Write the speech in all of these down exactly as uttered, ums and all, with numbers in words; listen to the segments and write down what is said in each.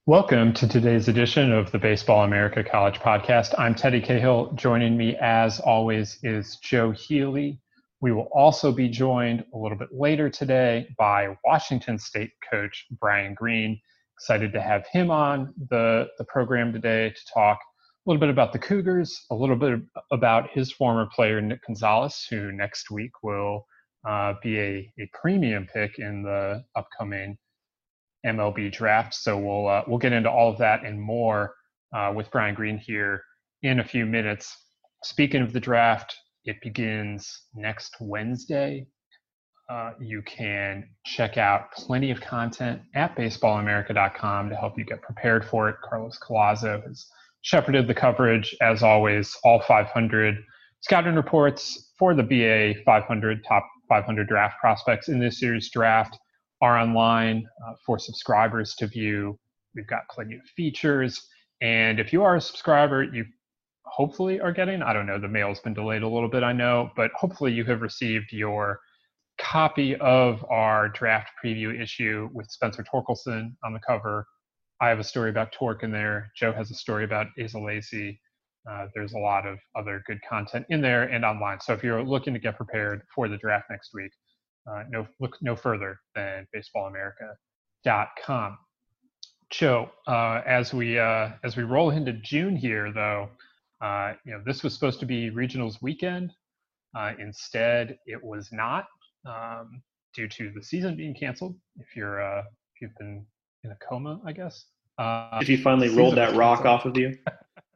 Welcome to today's edition of the Baseball America College Podcast. I'm Teddy Cahill. Joining me, as always, is Joe Healy. We will also be joined a little bit later today by Washington State coach Brian Green. Excited to have him on the, the program today to talk a little bit about the Cougars, a little bit about his former player, Nick Gonzalez, who next week will uh, be a, a premium pick in the upcoming M L B draft. So we'll uh, we'll get into all of that and more uh, with Brian Green here in a few minutes. Speaking of the draft, it begins next Wednesday. Uh, you can check out plenty of content at baseball america dot com to help you get prepared for it. Carlos Collazo has shepherded the coverage, as always, all five hundred scouting reports for the B A five hundred, top five hundred draft prospects in this year's draft are online uh, for subscribers to view. We've got plenty of features. And if you are a subscriber, you hopefully are getting, I don't know, the mail's been delayed a little bit, I know, but hopefully you have received your copy of our draft preview issue with Spencer Torkelson on the cover. I have a story about Torque in there. Joe has a story about Asa Lacy. Uh, there's a lot of other good content in there and online. So if you're looking to get prepared for the draft next week, Uh, no, look no further than baseball america dot com. Joe, uh, as we uh, as we roll into June here, though, uh, you know this was supposed to be regionals weekend. Uh, instead, it was not um, due to the season being canceled. If you're uh, if you've been in a coma, I guess. Uh, If you finally rolled that rock off of you.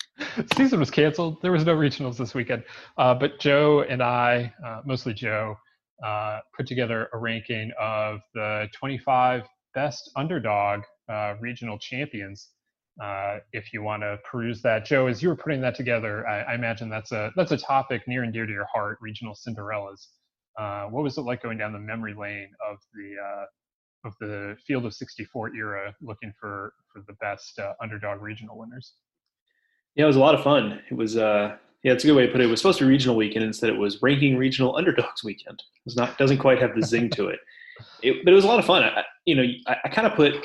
Season was canceled. There was no regionals this weekend. Uh, but Joe and I, uh, mostly Joe, uh, put together a ranking of the twenty-five best underdog uh, regional champions. Uh, if you want to peruse that, Joe, as you were putting that together, I, I imagine that's a that's a topic near and dear to your heart. Regional Cinderellas. Uh, what was it like going down the memory lane of the uh, of the Field of sixty-four era, looking for for the best uh, underdog regional winners? Yeah, it was a lot of fun. It was, uh, yeah, it's a good way to put it. It was supposed to be regional weekend. Instead, it was ranking regional underdogs weekend. It was not, doesn't quite have the zing to it. it but it was a lot of fun. I, you know, I, I kind of put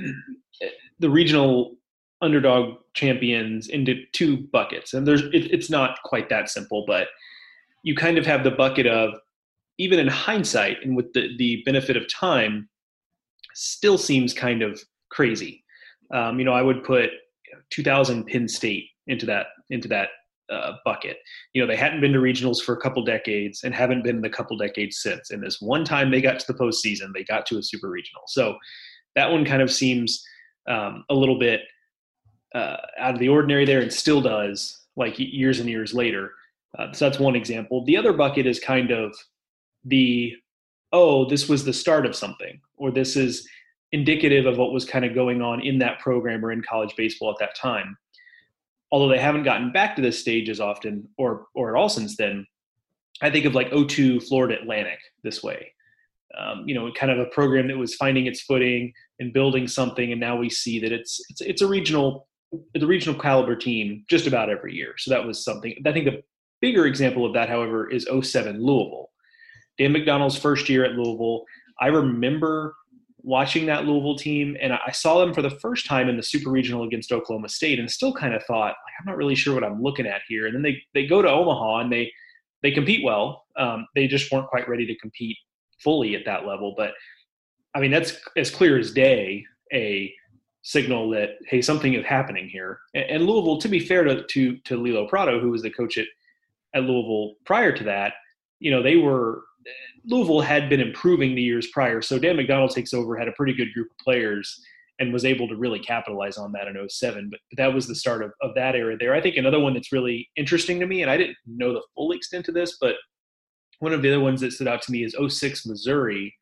the regional underdog champions into two buckets. And there's, it, it's not quite that simple, but you kind of have the bucket of, even in hindsight and with the, the benefit of time, still seems kind of crazy. Um, you know, I would put two thousand Penn State into that into that uh, bucket. You know, they hadn't been to regionals for a couple decades and haven't been in the couple decades since. And this one time they got to the postseason, they got to a super regional. So that one kind of seems um, a little bit uh, out of the ordinary there, and still does, like years and years later. Uh, so that's one example. The other bucket is kind of the, oh, this was the start of something, or this is indicative of what was kind of going on in that program or in college baseball at that time. Although they haven't gotten back to this stage as often or or at all since then, I think of like oh two Florida Atlantic this way. Um, you know, kind of a program that was finding its footing and building something, and now we see that it's it's it's a regional, the regional caliber team just about every year. So that was something. I think the bigger example of that, however, is oh seven Louisville. Dan McDonald's first year at Louisville. I remember watching that Louisville team, and I saw them for the first time in the super regional against Oklahoma State, and still kind of thought, like, I'm not really sure what I'm looking at here. And then they they go to Omaha and they they compete well. Um, they just weren't quite ready to compete fully at that level. But I mean, that's as clear as day a signal that, hey, something is happening here. And, and Louisville, to be fair to to to Lilo Prado, who was the coach at at Louisville prior to that, you know, they were. Louisville had been improving the years prior. So Dan McDonald takes over, had a pretty good group of players, and was able to really capitalize on that in oh seven. But, but that was the start of, of that era there. I think another one that's really interesting to me, and I didn't know the full extent of this, but one of the other ones that stood out to me is oh six Missouri,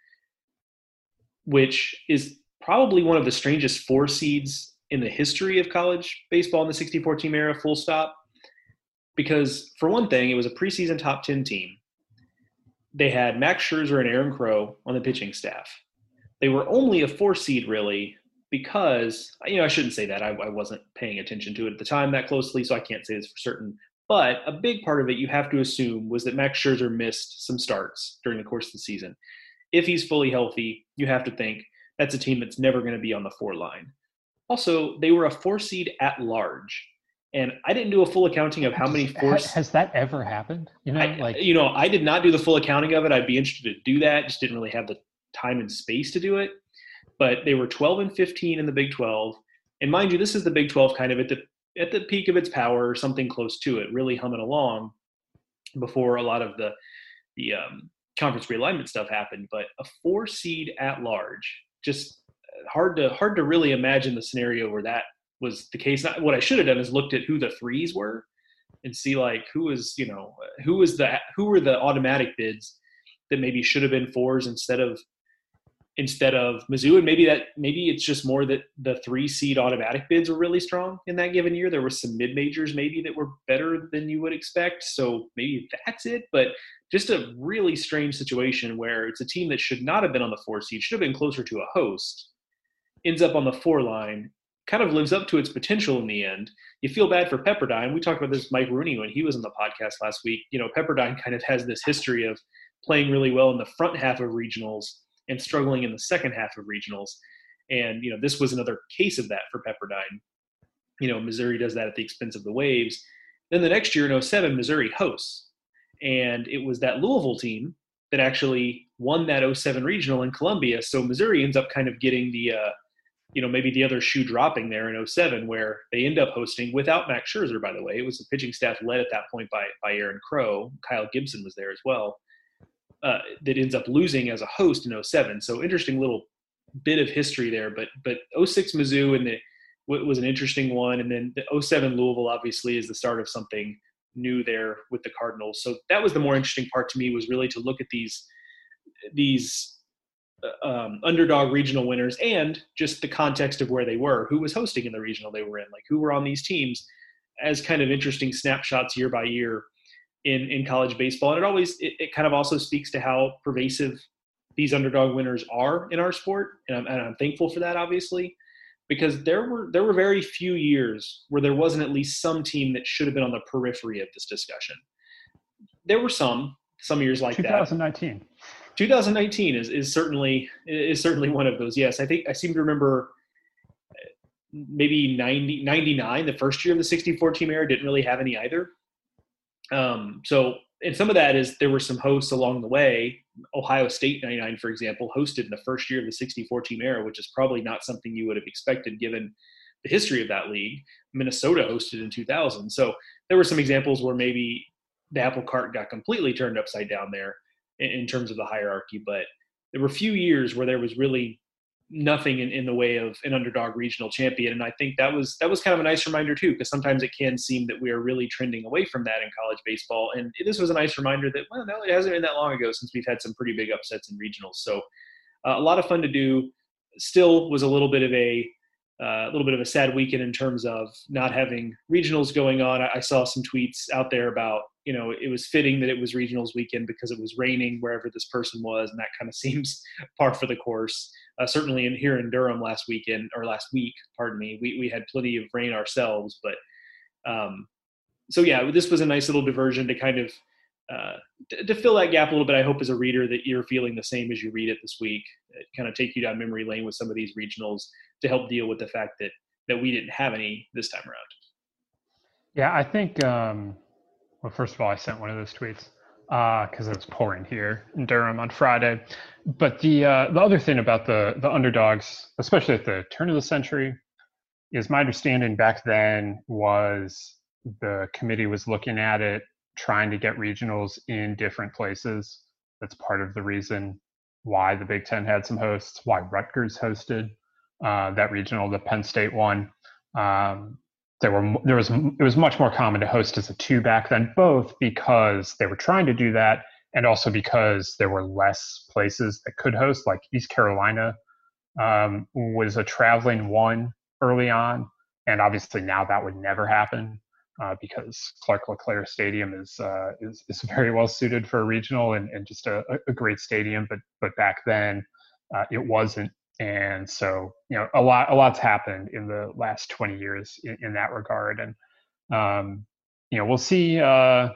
which is probably one of the strangest four seeds in the history of college baseball in the sixty-four team era, full stop. Because for one thing, it was a preseason top ten team. They had Max Scherzer and Aaron Crow on the pitching staff. They were only a four seed, really, because, you know, I shouldn't say that. I, I wasn't paying attention to it at the time that closely, so I can't say this for certain. But a big part of it, you have to assume, was that Max Scherzer missed some starts during the course of the season. If he's fully healthy, you have to think that's a team that's never going to be on the four line. Also, they were a four seed at large. And I didn't do a full accounting of how many four. Ha- has that ever happened? You know, I, like you know, I did not do the full accounting of it. I'd be interested to do that. Just didn't really have the time and space to do it. But they were twelve and fifteen in the Big twelve. And mind you, this is the Big twelve kind of at the at the peak of its power, or something close to it, really humming along before a lot of the the um, conference realignment stuff happened. But a four seed at large, just hard to hard to really imagine the scenario where that was the case. Not, what I should have done is looked at who the threes were and see like who was, you know, who was the who were the automatic bids that maybe should have been fours instead of instead of Mizzou. And maybe that maybe it's just more that the three seed automatic bids were really strong in that given year. There were some mid majors maybe that were better than you would expect. So maybe that's it. But just a really strange situation where it's a team that should not have been on the four seed, should have been closer to a host, ends up on the four line, kind of lives up to its potential in the end. You feel bad for Pepperdine. We talked about this with Mike Rooney when he was on the podcast last week. You know, Pepperdine kind of has this history of playing really well in the front half of regionals and struggling in the second half of regionals. And, you know, this was another case of that for Pepperdine. You know, Missouri does that at the expense of the Waves. Then the next year in oh seven, Missouri hosts. And it was that Louisville team that actually won that oh seven regional in Columbia. So Missouri ends up kind of getting the, uh, you know, maybe the other shoe dropping there in oh seven, where they end up hosting without Max Scherzer, by the way. It was the pitching staff led at that point by, by Aaron Crow. Kyle Gibson was there as well. Uh, that ends up losing as a host in oh seven. So interesting little bit of history there. But but oh six Mizzou and the was an interesting one. And then the oh seven Louisville obviously is the start of something new there with the Cardinals. So that was the more interesting part to me, was really to look at these these um, underdog regional winners and just the context of where they were, who was hosting in the regional they were in, like who were on these teams, as kind of interesting snapshots year by year in, in college baseball. And it always, it, it kind of also speaks to how pervasive these underdog winners are in our sport. And I'm, and I'm thankful for that, obviously, because there were, there were very few years where there wasn't at least some team that should have been on the periphery of this discussion. There were some, some years like twenty nineteen. that. twenty nineteen is, is certainly, is certainly one of those. Yes. I think I seem to remember maybe ninety, ninety-nine, the first year of the sixty-four team era, didn't really have any either. Um, so, and some of that is there were some hosts along the way. Ohio State ninety-nine, for example, hosted in the first year of the sixty-four team era, which is probably not something you would have expected given the history of that league. Minnesota hosted in two thousand. So there were some examples where maybe the apple cart got completely turned upside down there in, in terms of the hierarchy. But there were a few years where there was really nothing in, in the way of an underdog regional champion. And I think that was, that was kind of a nice reminder too, because sometimes it can seem that we are really trending away from that in college baseball. And this was a nice reminder that, well, no, it hasn't been that long ago since we've had some pretty big upsets in regionals. So uh, a lot of fun to do. Still was a little bit of a, uh, a little bit of a sad weekend in terms of not having regionals going on. I, I saw some tweets out there about, you know, it was fitting that it was regionals weekend because it was raining wherever this person was. And that kind of seems par for the course. Uh, certainly in here in Durham last weekend or last week, pardon me, we, we had plenty of rain ourselves, but um, so yeah, this was a nice little diversion to kind of uh, to, to fill that gap a little bit. I hope as a reader that you're feeling the same as you read it this week, it kind of take you down memory lane with some of these regionals to help deal with the fact that, that we didn't have any this time around. Yeah, I think, um, well, first of all, I sent one of those tweets because uh, it was pouring here in Durham on Friday. But the uh, the other thing about the the underdogs, especially at the turn of the century, is my understanding back then was the committee was looking at it, trying to get regionals in different places. That's part of the reason why the Big Ten had some hosts, why Rutgers hosted uh, that regional, the Penn State one. Um, There were there was it was much more common to host as a two back then, both because they were trying to do that and also because there were less places that could host. Like East Carolina um, was a traveling one early on, and obviously now that would never happen uh, because Clark LeClaire Stadium is uh, is is very well suited for a regional and, and just a, a great stadium. But but back then uh, it wasn't. And so, you know, a lot, a lot's happened in the last twenty years in, in that regard. And, um, you know, we'll see uh,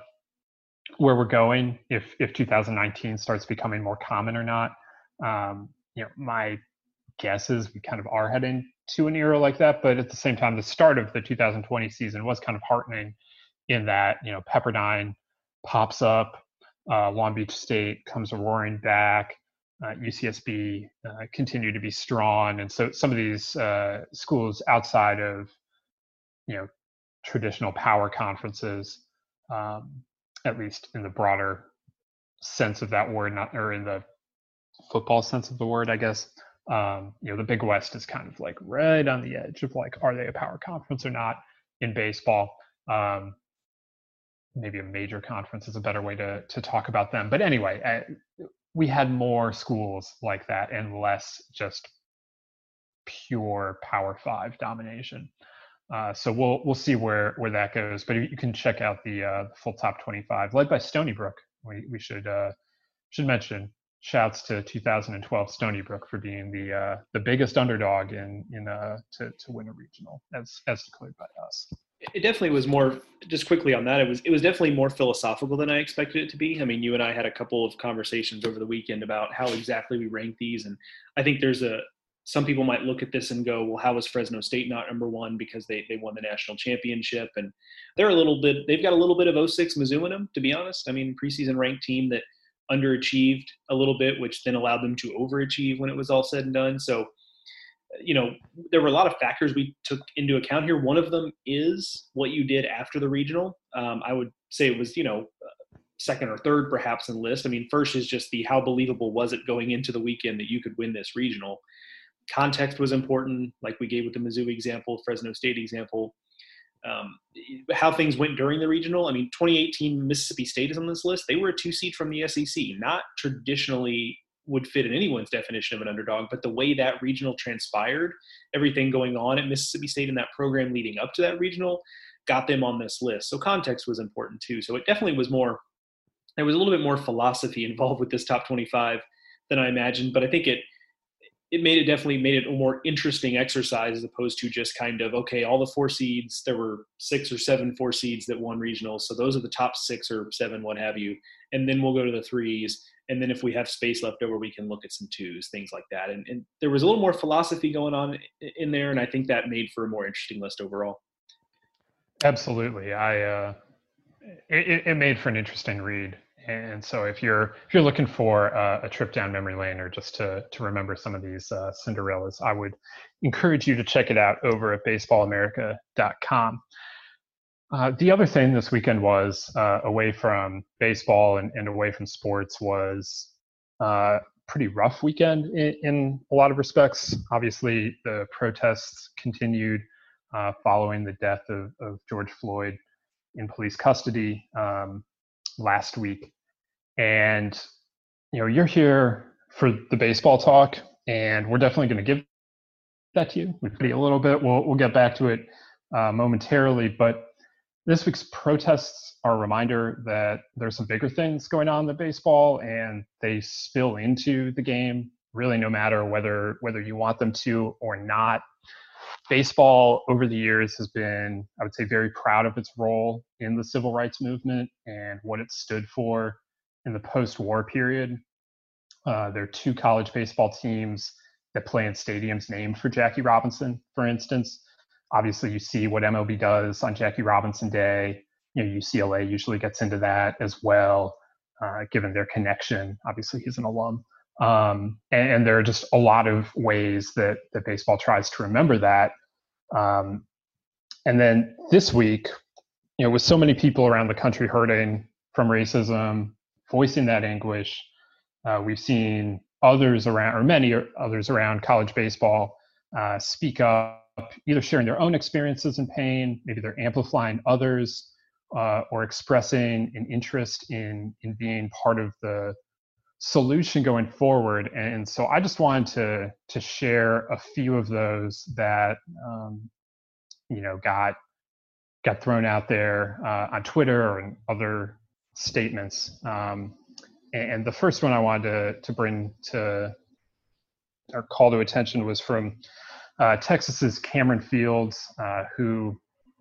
where we're going if, if two thousand nineteen starts becoming more common or not. Um, you know, my guess is we kind of are heading to an era like that, but at the same time, the start of the two thousand twenty season was kind of heartening in that, you know, Pepperdine pops up, uh, Long Beach State comes roaring back, uh, U C S B uh, continue to be strong. And so some of these uh, schools outside of, you know, traditional power conferences, um, at least in the broader sense of that word, not or in the football sense of the word, I guess. Um, you know, the Big West is kind of like right on the edge of like, are they a power conference or not in baseball? Um, maybe a major conference is a better way to to talk about them. But anyway, uh, we had more schools like that and less just pure Power Five domination. Uh, so we'll we'll see where where that goes. But you can check out the, uh, the full top twenty-five, led by Stony Brook. We we should uh, should mention shouts to two thousand twelve Stony Brook for being the uh, the biggest underdog in in uh, to to win a regional, as as declared by us. It definitely was more, just quickly on that, it was it was definitely more philosophical than I expected it to be. I mean, you and I had a couple of conversations over the weekend about how exactly we rank these. And I think there's a, some people might look at this and go, well, how is Fresno State not number one because they, they won the national championship? And they're a little bit, they've got a little bit of oh six Mizzou in them, to be honest. I mean, preseason ranked team that underachieved a little bit, which then allowed them to overachieve when it was all said and done. So, you know, there were a lot of factors we took into account here. One of them is what you did after the regional. Um, I would say it was, you know, second or third perhaps in the list. I mean, first is just the how believable was it going into the weekend that you could win this regional. Context was important, like we gave with the Mizzou example, Fresno State example. Um, how things went during the regional. I mean, twenty eighteen Mississippi State is on this list. They were a two seed from the S E C, not traditionally would fit in anyone's definition of an underdog, but the way that regional transpired, everything going on at Mississippi State in that program leading up to that regional got them on this list. So context was important too. So it definitely was more, there was a little bit more philosophy involved with this top twenty-five than I imagined, but I think it, it made it definitely made it a more interesting exercise as opposed to just kind of, okay, all the four seeds, there were six or seven four seeds that won regionals. So those are the top six or seven, what have you. And then we'll go to the threes. And then if we have space left over, we can look at some twos, things like that. And, and there was a little more philosophy going on in there. And I think that made for a more interesting list overall. Absolutely. I, uh, it, it made for an interesting read. And so if you're if you're looking for uh, a trip down memory lane or just to to remember some of these uh, Cinderellas, I would encourage you to check it out over at baseball america dot com. Uh, the other thing this weekend was uh, away from baseball and, and away from sports was a uh, pretty rough weekend in, in a lot of respects. Obviously, the protests continued uh, following the death of, of George Floyd in police custody um, last week. And, you know, you're here for the baseball talk, and we're definitely going to give that to you. We've got a little bit. We'll, we'll get back to it uh, momentarily, but this week's protests are a reminder that there's some bigger things going on in the baseball, and they spill into the game, really no matter whether whether you want them to or not. Baseball over the years has been, I would say, very proud of its role in the civil rights movement and what it stood for in the post-war period. Uh, there are two college baseball teams that play in stadiums named for Jackie Robinson, for instance. Obviously, you see what M L B does on Jackie Robinson Day. You know, U C L A usually gets into that as well, uh, given their connection. Obviously, he's an alum. Um, and, and there are just a lot of ways that, that baseball tries to remember that. Um, and then this week, you know, with so many people around the country hurting from racism, voicing that anguish, uh, we've seen others around, or many others around college baseball uh, speak up, either sharing their own experiences in pain, maybe they're amplifying others, uh, or expressing an interest in in being part of the solution going forward. And so I just wanted to to share a few of those that um, you know got got thrown out there uh, on Twitter and other statements. Um, and the first one I wanted to to bring to or call to attention was from uh, Texas's Cameron Fields, uh, who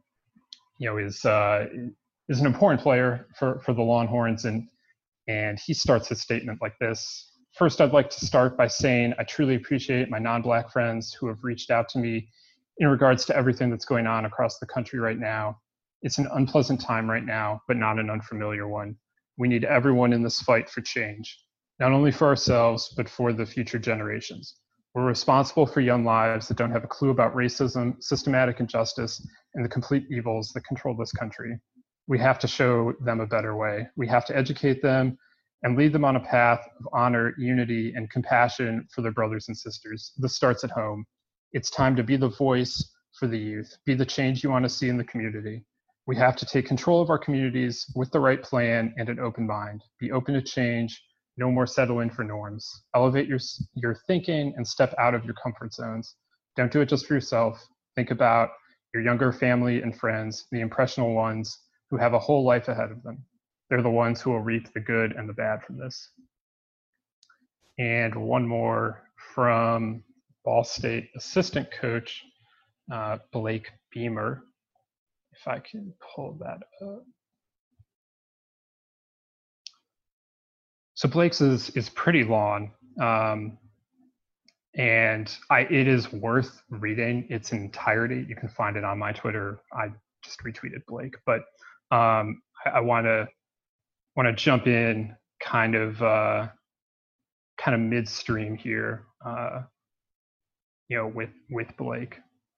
you know is uh, is an important player for for the Longhorns, and and he starts his statement like this. first, I'd like to start by saying I truly appreciate my non-Black friends who have reached out to me in regards to everything that's going on across the country right now. It's an unpleasant time right now, but not an unfamiliar one. We need everyone in this fight for change, not only for ourselves, but for the future generations. We're responsible for young lives that don't have a clue about racism, systematic injustice, and the complete evils that control this country. We have to show them a better way. We have to educate them and lead them on a path of honor, unity, and compassion for their brothers and sisters. This starts at home. It's time to be the voice for the youth, be the change you want to see in the community. We have to take control of our communities with the right plan and an open mind. Be open to change, no more settling for norms. Elevate your, your thinking and step out of your comfort zones. Don't do it just for yourself. Think about your younger family and friends, the impressionable ones who have a whole life ahead of them. They're the ones who will reap the good and the bad from this. And one more from Ball State assistant coach, uh, Blake Beamer. If I can pull that up. So Blake's is, is pretty long, um, and I, it is worth reading its entirety. You can find it on my Twitter. I just retweeted Blake, but um, I, I want to want to jump in kind of uh, kind of midstream here, uh, you know, with with Blake.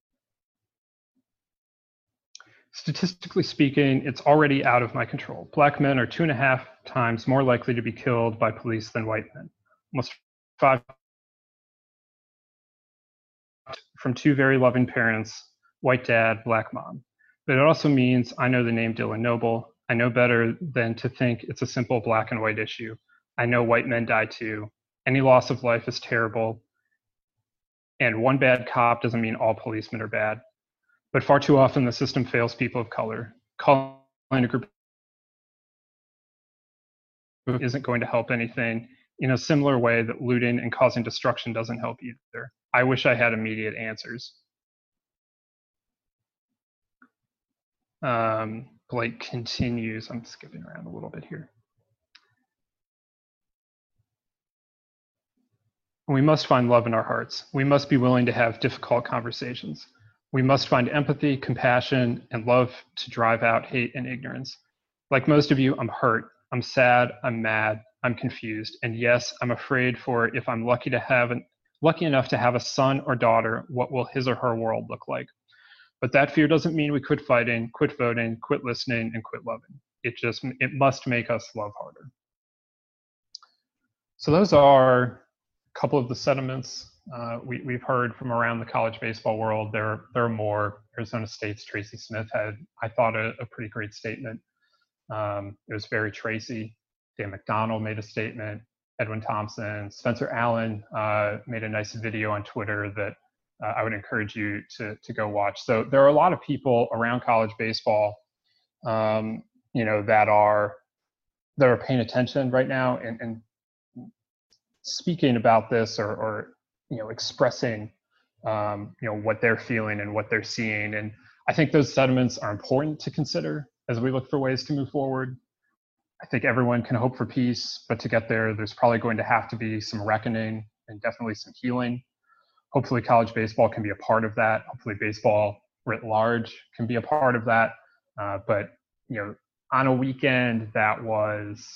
Statistically speaking, it's already out of my control. Black men are two and a half times more likely to be killed by police than white men. Almost five from two very loving parents, white dad, black mom. But it also means I know the name Dylan Noble. I know better than to think it's a simple black and white issue. I know white men die too. Any loss of life is terrible. And one bad cop doesn't mean all policemen are bad. But far too often the system fails people of color. Calling a group isn't going to help anything in a similar way that looting and causing destruction doesn't help either. I wish I had immediate answers. Um, Blake continues, I'm skipping around a little bit here. We must find love in our hearts. We must be willing to have difficult conversations. We must find empathy, compassion, and love to drive out hate and ignorance. Like most of you, I'm hurt. I'm sad. I'm mad. I'm confused. And yes, I'm afraid for if I'm lucky to have an, lucky enough to have a son or daughter, what will his or her world look like? But that fear doesn't mean we quit fighting, quit voting, quit listening, and quit loving. It just, it must make us love harder. So those are a couple of the sentiments Uh, we, we've heard from around the college baseball world. There, there are more. Arizona State's Tracy Smith had, I thought, a, a pretty great statement. Um, it was very Tracy. Dan McDonald made a statement. Edwin Thompson, Spencer Allen uh, made a nice video on Twitter that uh, I would encourage you to to go watch. So there are a lot of people around college baseball, um, you know, that are that are paying attention right now and, and speaking about this or, or you know, expressing, um, you know, what they're feeling and what they're seeing. And I think those sentiments are important to consider as we look for ways to move forward. I think everyone can hope for peace, but to get there, there's probably going to have to be some reckoning and definitely some healing. Hopefully college baseball can be a part of that. Hopefully baseball writ large can be a part of that. Uh, but, you know, on a weekend that was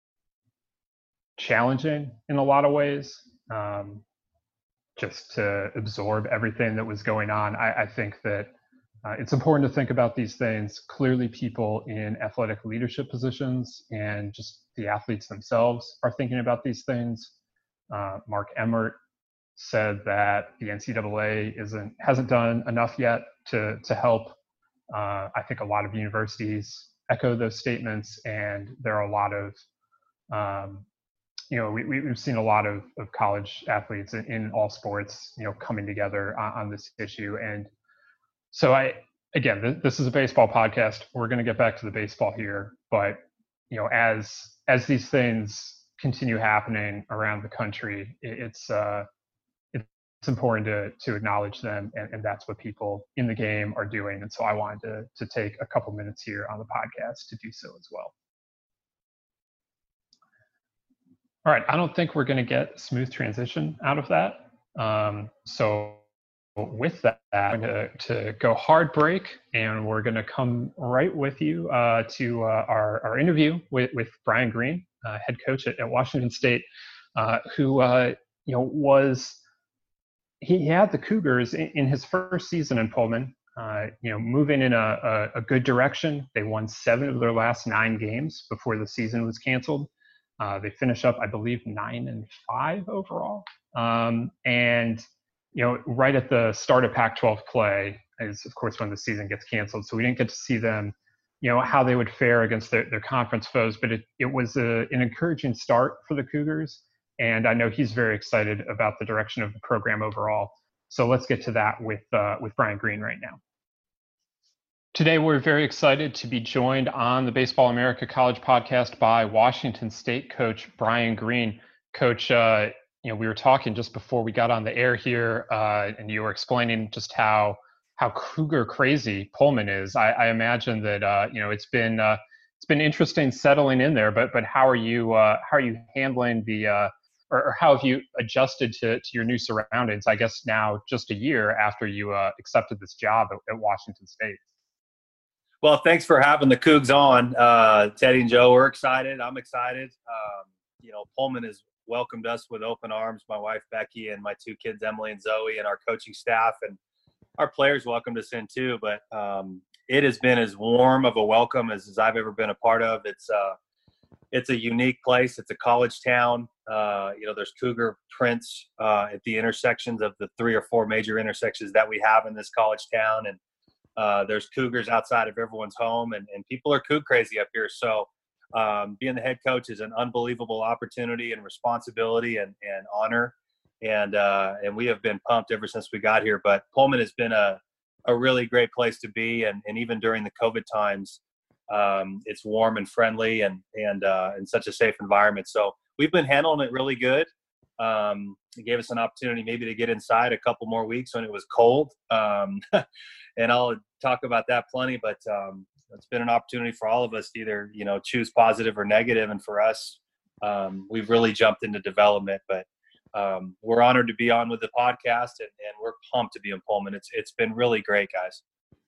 challenging in a lot of ways, um, just to absorb everything that was going on, I, I think that uh, it's important to think about these things. Clearly, people in athletic leadership positions and just the athletes themselves are thinking about these things. Uh, Mark Emmert said that the N C double A isn't hasn't done enough yet to to help. Uh, I think a lot of universities echo those statements, and there are a lot of um, you know, we, we've seen a lot of, of college athletes in, in all sports, you know, coming together on, on this issue. And so I, again, th- this is a baseball podcast. We're going to get back to the baseball here, but, you know, as, as these things continue happening around the country, it, it's, uh, it's important to, to acknowledge them. And, and that's what people in the game are doing. And so I wanted to, to take a couple minutes here on the podcast to do so as well. All right, I don't think we're going to get a smooth transition out of that. Um, so with that, I'm going to, to go hard break, and we're going to come right with you uh, to uh, our, our interview with, with Brian Green, uh, head coach at, at Washington State, uh, who uh, you know was he had the Cougars in, in his first season in Pullman. Uh, you know, moving in a, a, a good direction. They won seven of their last nine games before the season was canceled. Uh, they finished up, I believe, nine and five overall. Um, and you know, right at the start of Pac twelve play is, of course, when the season gets canceled. So we didn't get to see them, you know, how they would fare against their, their conference foes. But it, it was a, an encouraging start for the Cougars. And I know he's very excited about the direction of the program overall. So let's get to that with uh, with Brian Green right now. Today, we're very excited to be joined on the Baseball America College podcast by Washington State coach Brian Green. Coach, uh, you know, we were talking just before we got on the air here, uh, and you were explaining just how how Cougar crazy Pullman is. I, I imagine that uh, you know it's been uh, it's been interesting settling in there. But but how are you uh, how are you handling the uh, or, or how have you adjusted to to your new surroundings? I guess now just a year after you uh, accepted this job at, at Washington State. Well, thanks for having the Cougs on, uh, Teddy and Joe. We're excited. I'm excited. Um, you know, Pullman has welcomed us with open arms. My wife Becky and my two kids Emily and Zoe, and our coaching staff, and our players welcomed us in too. But um, it has been as warm of a welcome as, as I've ever been a part of. It's uh, it's a unique place. It's a college town. Uh, you know, there's Cougar prints uh, at the intersections of the three or four major intersections that we have in this college town, and Uh, there's Cougars outside of everyone's home, and, and people are Coug crazy up here. So um, being the head coach is an unbelievable opportunity and responsibility and, and honor. And uh, and we have been pumped ever since we got here. But Pullman has been a, a really great place to be. And, and even during the COVID times, um, it's warm and friendly and, and, uh, and such a safe environment. So we've been handling it really good. Um, it gave us an opportunity maybe to get inside a couple more weeks when it was cold. Um, and I'll talk about that plenty, but um, it's been an opportunity for all of us to either, you know, choose positive or negative. And for us, um, we've really jumped into development, but um, we're honored to be on with the podcast, and, and we're pumped to be in Pullman. It's It's been really great, guys.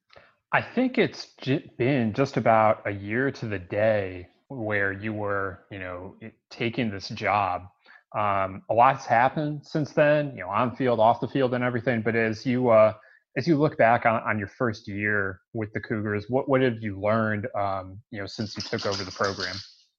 I think it's been just about a year to the day where you were, you know, taking this job. Um, a lot's happened since then, you know, on field, off the field, and everything. But as you uh, as you look back on, on your first year with the Cougars, what what have you learned, um, you know, since you took over the program?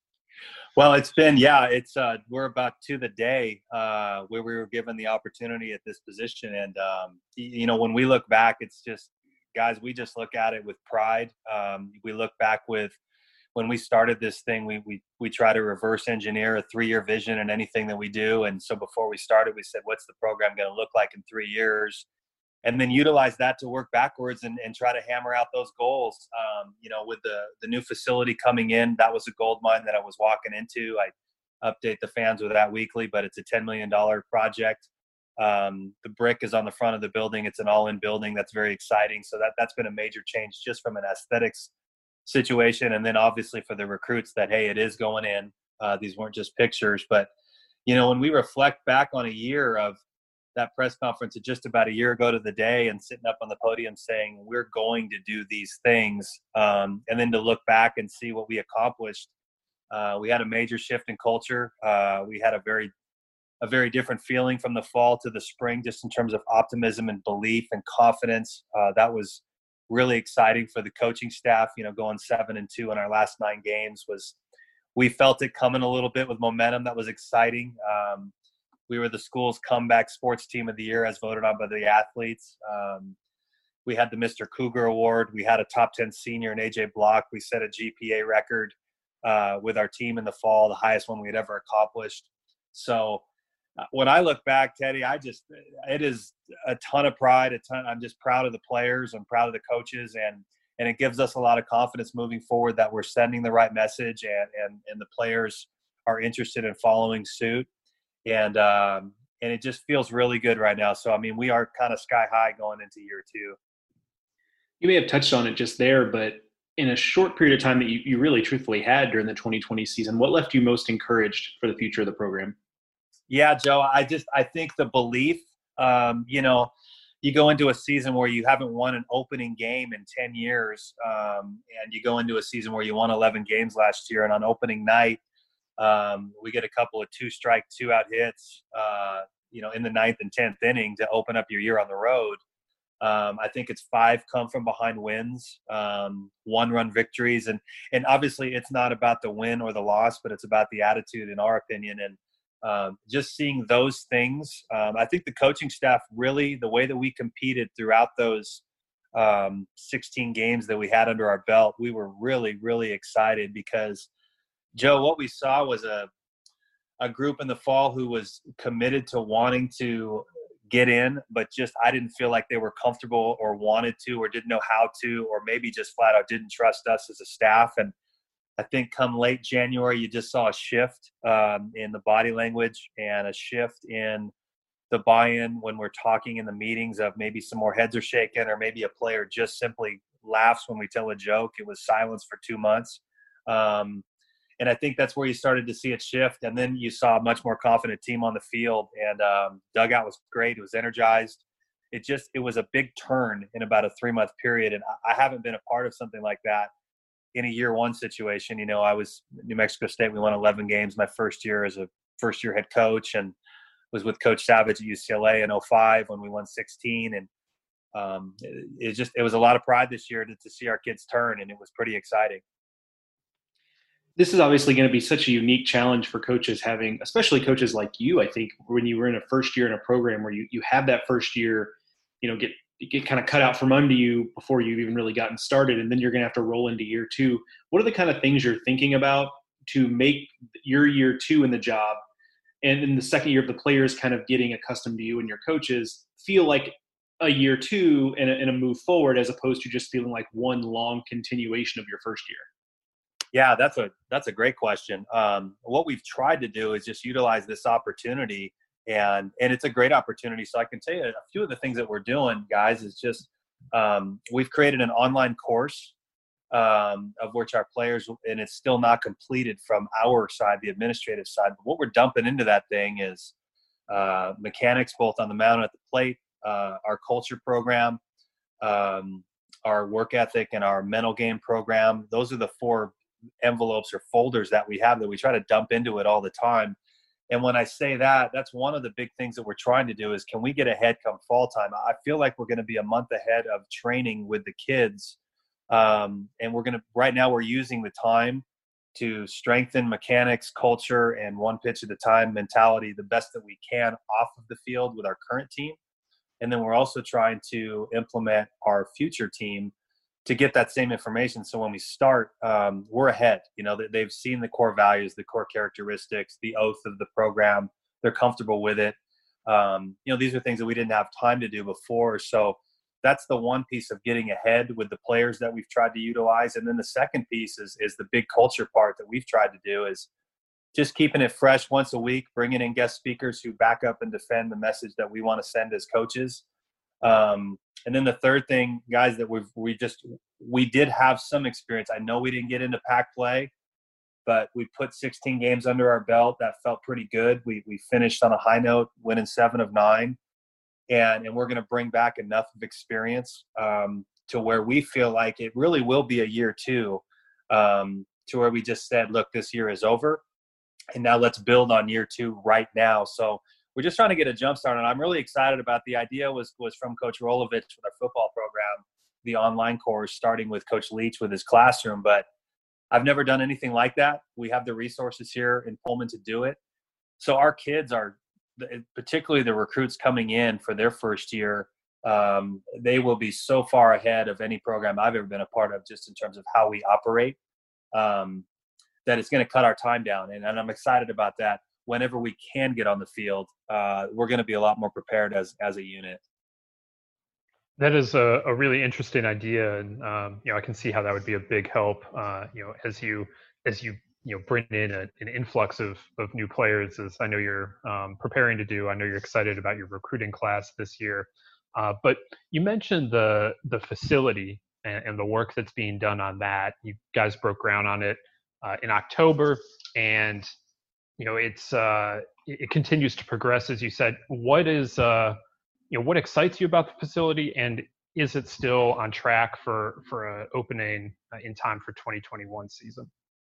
Well, it's been yeah, it's uh, we're about to the day uh, where we were given the opportunity at this position, and um, you know, when we look back, it's just guys, we just look at it with pride. Um, we look back with. When we started this thing, we we we try to reverse engineer a three-year vision in anything that we do. And so before we started, we said, what's the program going to look like in three years? And then utilize that to work backwards and, and try to hammer out those goals. Um, you know, with the, the new facility coming in, that was a gold mine that I was walking into. I update the fans with that weekly, but it's a ten million dollars project. Um, the brick is on the front of the building. It's an all-in building. That's very exciting. So that, that's been a major change just from an aesthetics situation. And then obviously for the recruits that, hey, it is going in. Uh, these weren't just pictures. But, you know, when we reflect back on a year of that press conference just about a year ago to the day and sitting up on the podium saying we're going to do these things, um, and then to look back and see what we accomplished, uh, we had a major shift in culture. Uh, we had a very a very different feeling from the fall to the spring, just in terms of optimism and belief and confidence. Uh, that was really exciting for the coaching staff. You know, going seven and two in our last nine games was, we felt it coming a little bit with momentum. That was exciting. Um, we were the school's comeback sports team of the year as voted on by the athletes. Um, we had the Mister Cougar Award. We had a top ten senior in A J Block. We set a G P A record uh, with our team in the fall, the highest one we had ever accomplished. So uh, when I look back, Teddy, I just, it is a ton of pride. A ton. I'm just proud of the players. I'm proud of the coaches, and and it gives us a lot of confidence moving forward that we're sending the right message, and and and the players are interested in following suit, and um, and it just feels really good right now. So I mean, we are kind of sky high going into year two. You may have touched on it just there, but in a short period of time that you, you really truthfully had during the twenty twenty season, what left you most encouraged for the future of the program? Yeah, Joe, I just, I think the belief, um, you know, you go into a season where you haven't won an opening game in ten years. Um, and you go into a season where you won eleven games last year. And on opening night, um, we get a couple of two strike, two out hits, uh, you know, in the ninth and tenth inning to open up your year on the road. Um, I think it's five come from behind wins, um, one run victories. And, and obviously it's not about the win or the loss, but it's about the attitude in our opinion. And, Um, just seeing those things, um, I think the coaching staff really, the way that we competed throughout those um, sixteen games that we had under our belt, we were really, really excited because, Joe, what we saw was a a group in the fall who was committed to wanting to get in, but just I didn't feel like they were comfortable or wanted to or didn't know how to, or maybe just flat out didn't trust us as a staff. And I think come late January, you just saw a shift um, in the body language and a shift in the buy-in when we're talking in the meetings of maybe some more heads are shaken or maybe a player just simply laughs when we tell a joke. It was silence for two months. Um, and I think that's where you started to see it shift. And then you saw a much more confident team on the field, and um, dugout was great. It was energized. It just, it was a big turn in about a three-month period. And I haven't been a part of something like that in a year one situation. You know, I was New Mexico State. We won eleven games my first year as a first year head coach, and was with Coach Savage at U C L A in oh five when we won sixteen. And um, it, it just, it was a lot of pride this year to, to see our kids turn, and it was pretty exciting. This is obviously going to be such a unique challenge for coaches having, especially coaches like you, I think, when you were in a first year in a program where you, you have that first year, you know, get, get kind of cut out from under you before you've even really gotten started. And then you're going to have to roll into year two. What are the kind of things you're thinking about to make your year two in the job and in the second year of the players kind of getting accustomed to you and your coaches feel like a year two and a, and a move forward, as opposed to just feeling like one long continuation of your first year? Yeah, that's a, that's a great question. Um, what we've tried to do is just utilize this opportunity, and, and it's a great opportunity. So I can tell you a few of the things that we're doing, guys, is just, um, we've created an online course, um, of which our players, and it's still not completed from our side, the administrative side, but what we're dumping into that thing is, uh, mechanics, both on the mound and at the plate, uh, our culture program, um, our work ethic, and our mental game program. Those are the four envelopes or folders that we have that we try to dump into it all the time. And when I say that, that's one of the big things that we're trying to do is, can we get ahead come fall time? I feel like we're going to be a month ahead of training with the kids. Um, and we're going to, right now we're using the time to strengthen mechanics, culture, and one pitch at a time mentality the best that we can off of the field with our current team. And then we're also trying to implement our future team to get that same information. So when we start, um, we're ahead. You know, they've seen the core values, the core characteristics, the oath of the program. They're comfortable with it. Um, you know, these are things that we didn't have time to do before. So that's the one piece of getting ahead with the players that we've tried to utilize. And then the second piece is, is the big culture part that we've tried to do is just keeping it fresh once a week, bringing in guest speakers who back up and defend the message that we want to send as coaches. Um, and then the third thing, guys, that we've, we just, we did have some experience. I know we didn't get into pack play, but we put sixteen games under our belt. That felt pretty good. We, we finished on a high note, winning seven of nine. And, and we're going to bring back enough of experience, um, to where we feel like it really will be a year two, um, to where we just said, look, this year is over, and now let's build on year two right now. So we're just trying to get a jump start, and I'm really excited about the idea was, was from Coach Rolovich with our football program, the online course, starting with Coach Leach with his classroom. But I've never done anything like that. We have the resources here in Pullman to do it. So our kids are, particularly the recruits coming in for their first year, um, they will be so far ahead of any program I've ever been a part of, just in terms of how we operate, um, that it's going to cut our time down. And, and I'm excited about that. Whenever we can get on the field, uh, we're going to be a lot more prepared as as a unit. That is a, a really interesting idea, and um, you know, I can see how that would be a big help. Uh, you know, as you as you you know bring in a, an influx of of new players, as I know you're um, preparing to do. I know you're excited about your recruiting class this year. Uh, but you mentioned the the facility and, and the work that's being done on that. You guys broke ground on it uh, in October, and you know it's uh, it, it continues to progress, as you said. What is uh, you know what excites you about the facility, and is it still on track for for a opening uh, in time for twenty twenty-one season?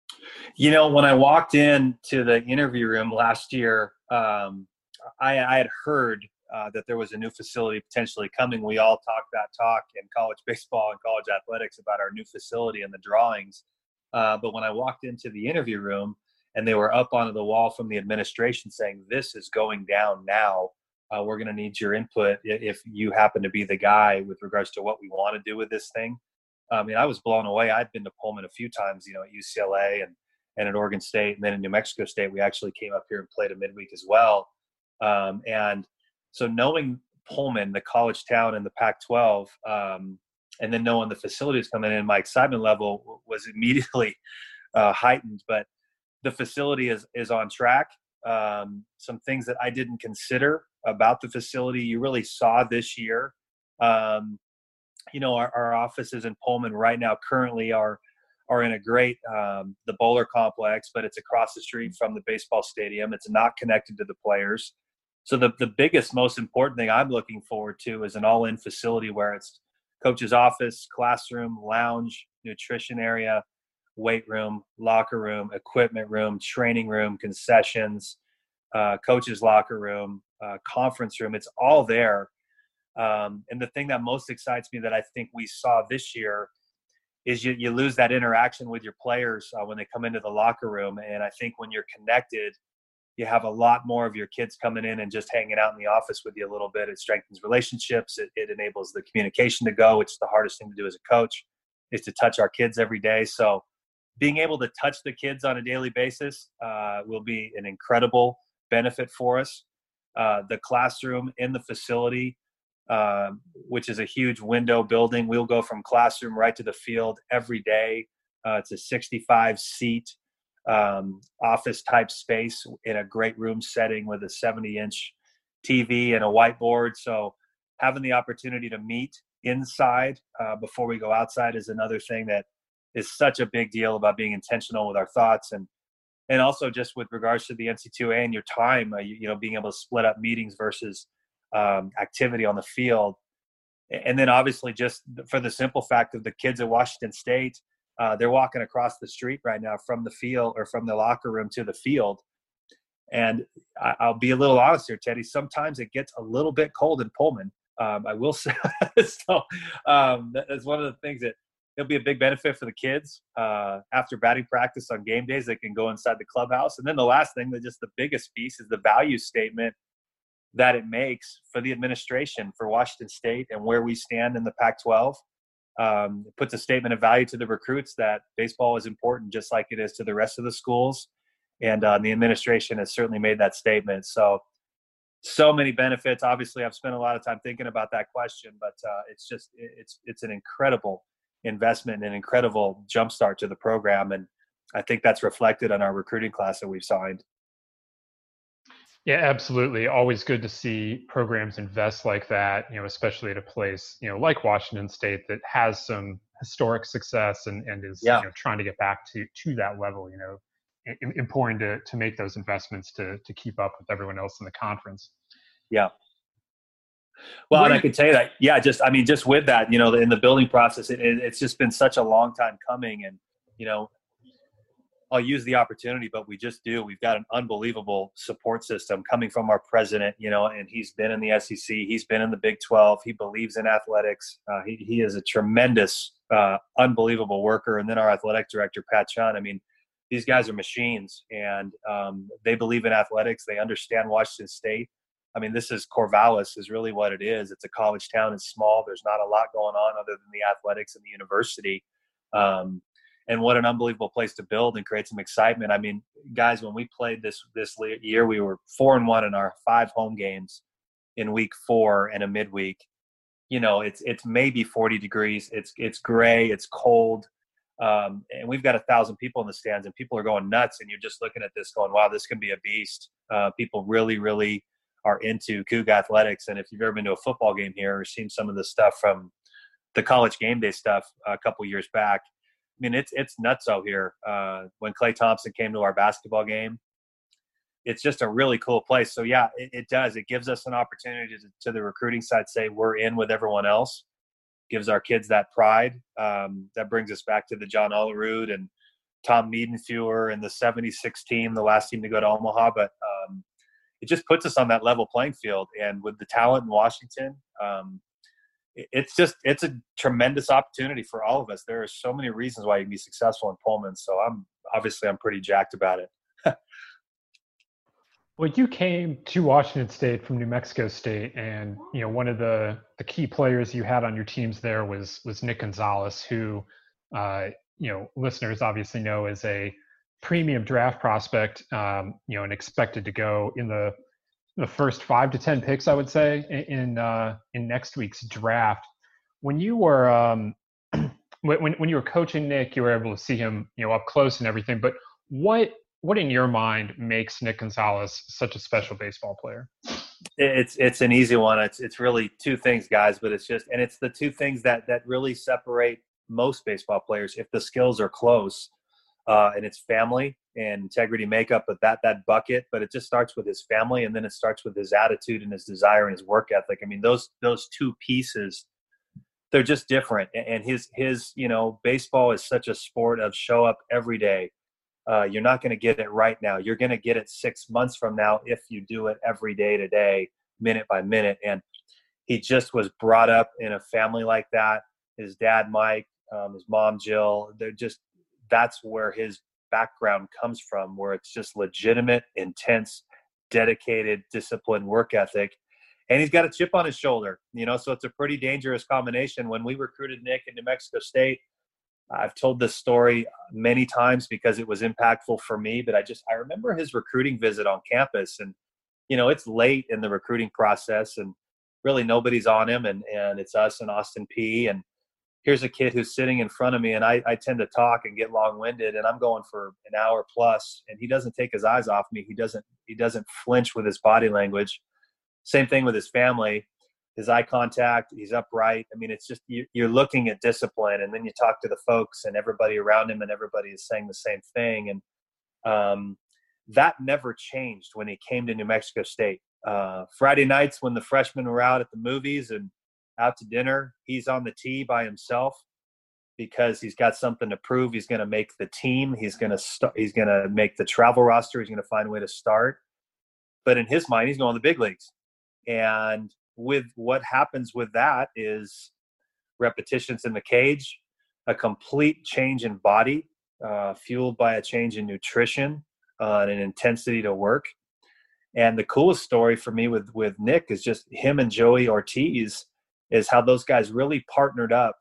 You know, when I walked into the interview room last year, um, I, I had heard uh, that there was a new facility potentially coming. We all talked that talk in college baseball and college athletics about our new facility and the drawings. Uh, but when I walked into the interview room and they were up onto the wall from the administration saying, "This is going down now. Uh, we're going to need your input if you happen to be the guy with regards to what we want to do with this thing." I mean, I was blown away. I'd been to Pullman a few times, you know, at U C L A and, and at Oregon State. And then in New Mexico State, we actually came up here and played a midweek as well. Um, and so knowing Pullman, the college town in the Pac twelve, um, and then knowing the facilities coming in, my excitement level was immediately uh, heightened. But the facility is, is on track. Um, some things that I didn't consider about the facility you really saw this year. Um, you know, our, our offices in Pullman right now currently are are in a great, um, the Bowler Complex, but it's across the street from the baseball stadium. It's not connected to the players. So the, the biggest, most important thing I'm looking forward to is an all-in facility where it's coach's office, classroom, lounge, nutrition area, weight room, locker room, equipment room, training room, concessions, uh, coach's locker room, uh, conference room. It's all there. Um, and the thing that most excites me that I think we saw this year is you, you lose that interaction with your players uh, when they come into the locker room. And I think when you're connected, you have a lot more of your kids coming in and just hanging out in the office with you a little bit. It strengthens relationships. It, it enables the communication to go, which is the hardest thing to do as a coach, is to touch our kids every day. So being able to touch the kids on a daily basis uh, will be an incredible benefit for us. Uh, the classroom in the facility, Um, which is a huge window building. We'll go from classroom right to the field every day. Uh, it's a sixty-five seat um, office type space in a great room setting with a seventy inch T V and a whiteboard. So having the opportunity to meet inside uh, before we go outside is another thing that is such a big deal about being intentional with our thoughts. And and also just with regards to the N C double A and your time, uh, you, you know, being able to split up meetings versus um, activity on the field. And then obviously just for the simple fact of the kids at Washington State, uh, they're walking across the street right now from the field or from the locker room to the field. And I, I'll be a little honest here, Teddy. Sometimes it gets a little bit cold in Pullman. Um, I will say so. Um, that's one of the things that it'll be a big benefit for the kids uh, after batting practice on game days. They can go inside the clubhouse. And then the last thing, that just the biggest piece, is the value statement that it makes for the administration for Washington State and where we stand in the Pac twelve. Um, it puts a statement of value to the recruits that baseball is important, just like it is to the rest of the schools. And uh, the administration has certainly made that statement. So, so many benefits. Obviously, I've spent a lot of time thinking about that question, but uh, it's just it's it's an incredible investment and an incredible jumpstart to the program, and I think that's reflected on our recruiting class that we've signed. Yeah, absolutely. Always good to see programs invest like that, you know, especially at a place, you know, like Washington State that has some historic success and, and is Yeah. you know, trying to get back to, to that level, you know, I- important to, to make those investments to, to keep up with everyone else in the conference. Yeah. Well, and I can tell you that, yeah, just, I mean, just with that, you know, in the building process, it, it, it's just been such a long time coming. And, you know, I'll use the opportunity, but we just do. We've got an unbelievable support system coming from our president, you know, and he's been in the S E C. He's been in the Big twelve. He believes in athletics. Uh, he, he is a tremendous, uh, unbelievable worker. And then our athletic director, Pat Chun. I mean, these guys are machines, and um, they believe in athletics. They understand Washington State. I mean, this is Corvallis is really what it is. It's a college town. It's small. There's not a lot going on other than the athletics and the university. Um, And what an unbelievable place to build and create some excitement. I mean, guys, when we played this this year, we were four and one in our five home games in week four and a midweek. You know, it's it's maybe forty degrees. It's it's gray. It's cold, um, and we've got a thousand people in the stands, and people are going nuts. And you're just looking at this, going, "Wow, this can be a beast." Uh, people really, really are into Cougar athletics. And if you've ever been to a football game here or seen some of the stuff from the college game day stuff a couple years back. I mean, it's it's nutso here. Uh, when Klay Thompson came to our basketball game, it's just a really cool place. So yeah, it, it does. It gives us an opportunity to, to the recruiting side say we're in with everyone else. Gives our kids that pride. Um, that brings us back to the John Olerud and Tom Miedenfuer and the seventy-six team, the last team to go to Omaha. But um, it just puts us on that level playing field. And with the talent in Washington, um, it, it's just it's a tremendous opportunity for all of us. There are so many reasons why you can be successful in Pullman. So I'm obviously I'm pretty jacked about it. Well, you came to Washington State from New Mexico State, and you know one of the, the key players you had on your teams there was was Nick Gonzalez, who uh, you know listeners obviously know is a premium draft prospect, um, you know, and expected to go in the the first five to ten picks, I would say, in uh, in next week's draft. When you were um, when when you were coaching Nick, you were able to see him, you know, up close and everything. But what What in your mind makes Nick Gonzalez such a special baseball player? It's it's an easy one. It's it's really two things, guys, but it's just and it's the two things that that really separate most baseball players. If the skills are close, uh, and it's family and integrity makeup, but that that bucket. But it just starts with his family, and then it starts with his attitude and his desire and his work ethic. I mean, those those two pieces, they're just different. And his his you know, baseball is such a sport of show up every day. Uh, you're not going to get it right now. You're going to get it six months from now if you do it every day to day, minute by minute. And he just was brought up in a family like that. His dad, Mike, um, his mom, Jill, they're just, that's where his background comes from, where it's just legitimate, intense, dedicated, disciplined work ethic. And he's got a chip on his shoulder, you know, so it's a pretty dangerous combination. When we recruited Nick in New Mexico State, I've told this story many times because it was impactful for me, but I just, I remember his recruiting visit on campus, and, you know, it's late in the recruiting process and really nobody's on him, and, and it's us and Austin Peay. And here's a kid who's sitting in front of me, and I, I tend to talk and get long winded, and I'm going for an hour plus, and he doesn't take his eyes off me. He doesn't, he doesn't flinch with his body language. Same thing with his family. His eye contact, he's upright. I mean, it's just, you, you're looking at discipline, and then you talk to the folks and everybody around him, and everybody is saying the same thing. And um, that never changed when he came to New Mexico State. Uh, Friday nights when the freshmen were out at the movies and out to dinner, he's on the tee by himself because he's got something to prove. He's going to make the team. He's going to start. He's going to make the travel roster. He's going to find a way to start. But in his mind, he's going to the big leagues. And with what happens with that is repetitions in the cage, a complete change in body, uh, fueled by a change in nutrition uh, and an intensity to work. And the coolest story for me with, with Nick is just him and Joey Ortiz, is how those guys really partnered up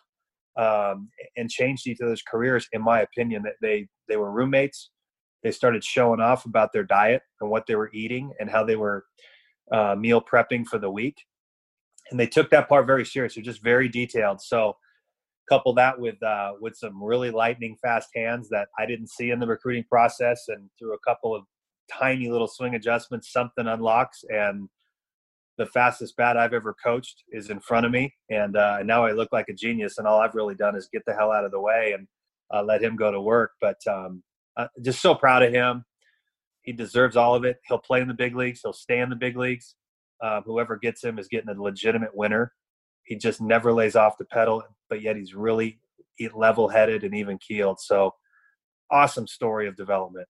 um, and changed each other's careers, in my opinion. That they, they were roommates. They started showing off about their diet and what they were eating and how they were uh, meal prepping for the week. And they took that part very serious. They're just very detailed. So couple that with uh, with some really lightning fast hands that I didn't see in the recruiting process, and through a couple of tiny little swing adjustments, something unlocks, and the fastest bat I've ever coached is in front of me. And uh, now I look like a genius, and all I've really done is get the hell out of the way and uh, let him go to work. But um, uh, just so proud of him. He deserves all of it. He'll play in the big leagues. He'll stay in the big leagues. Um, whoever gets him is getting a legitimate winner. He just never lays off the pedal, but yet he's really level-headed and even-keeled. So awesome story of development.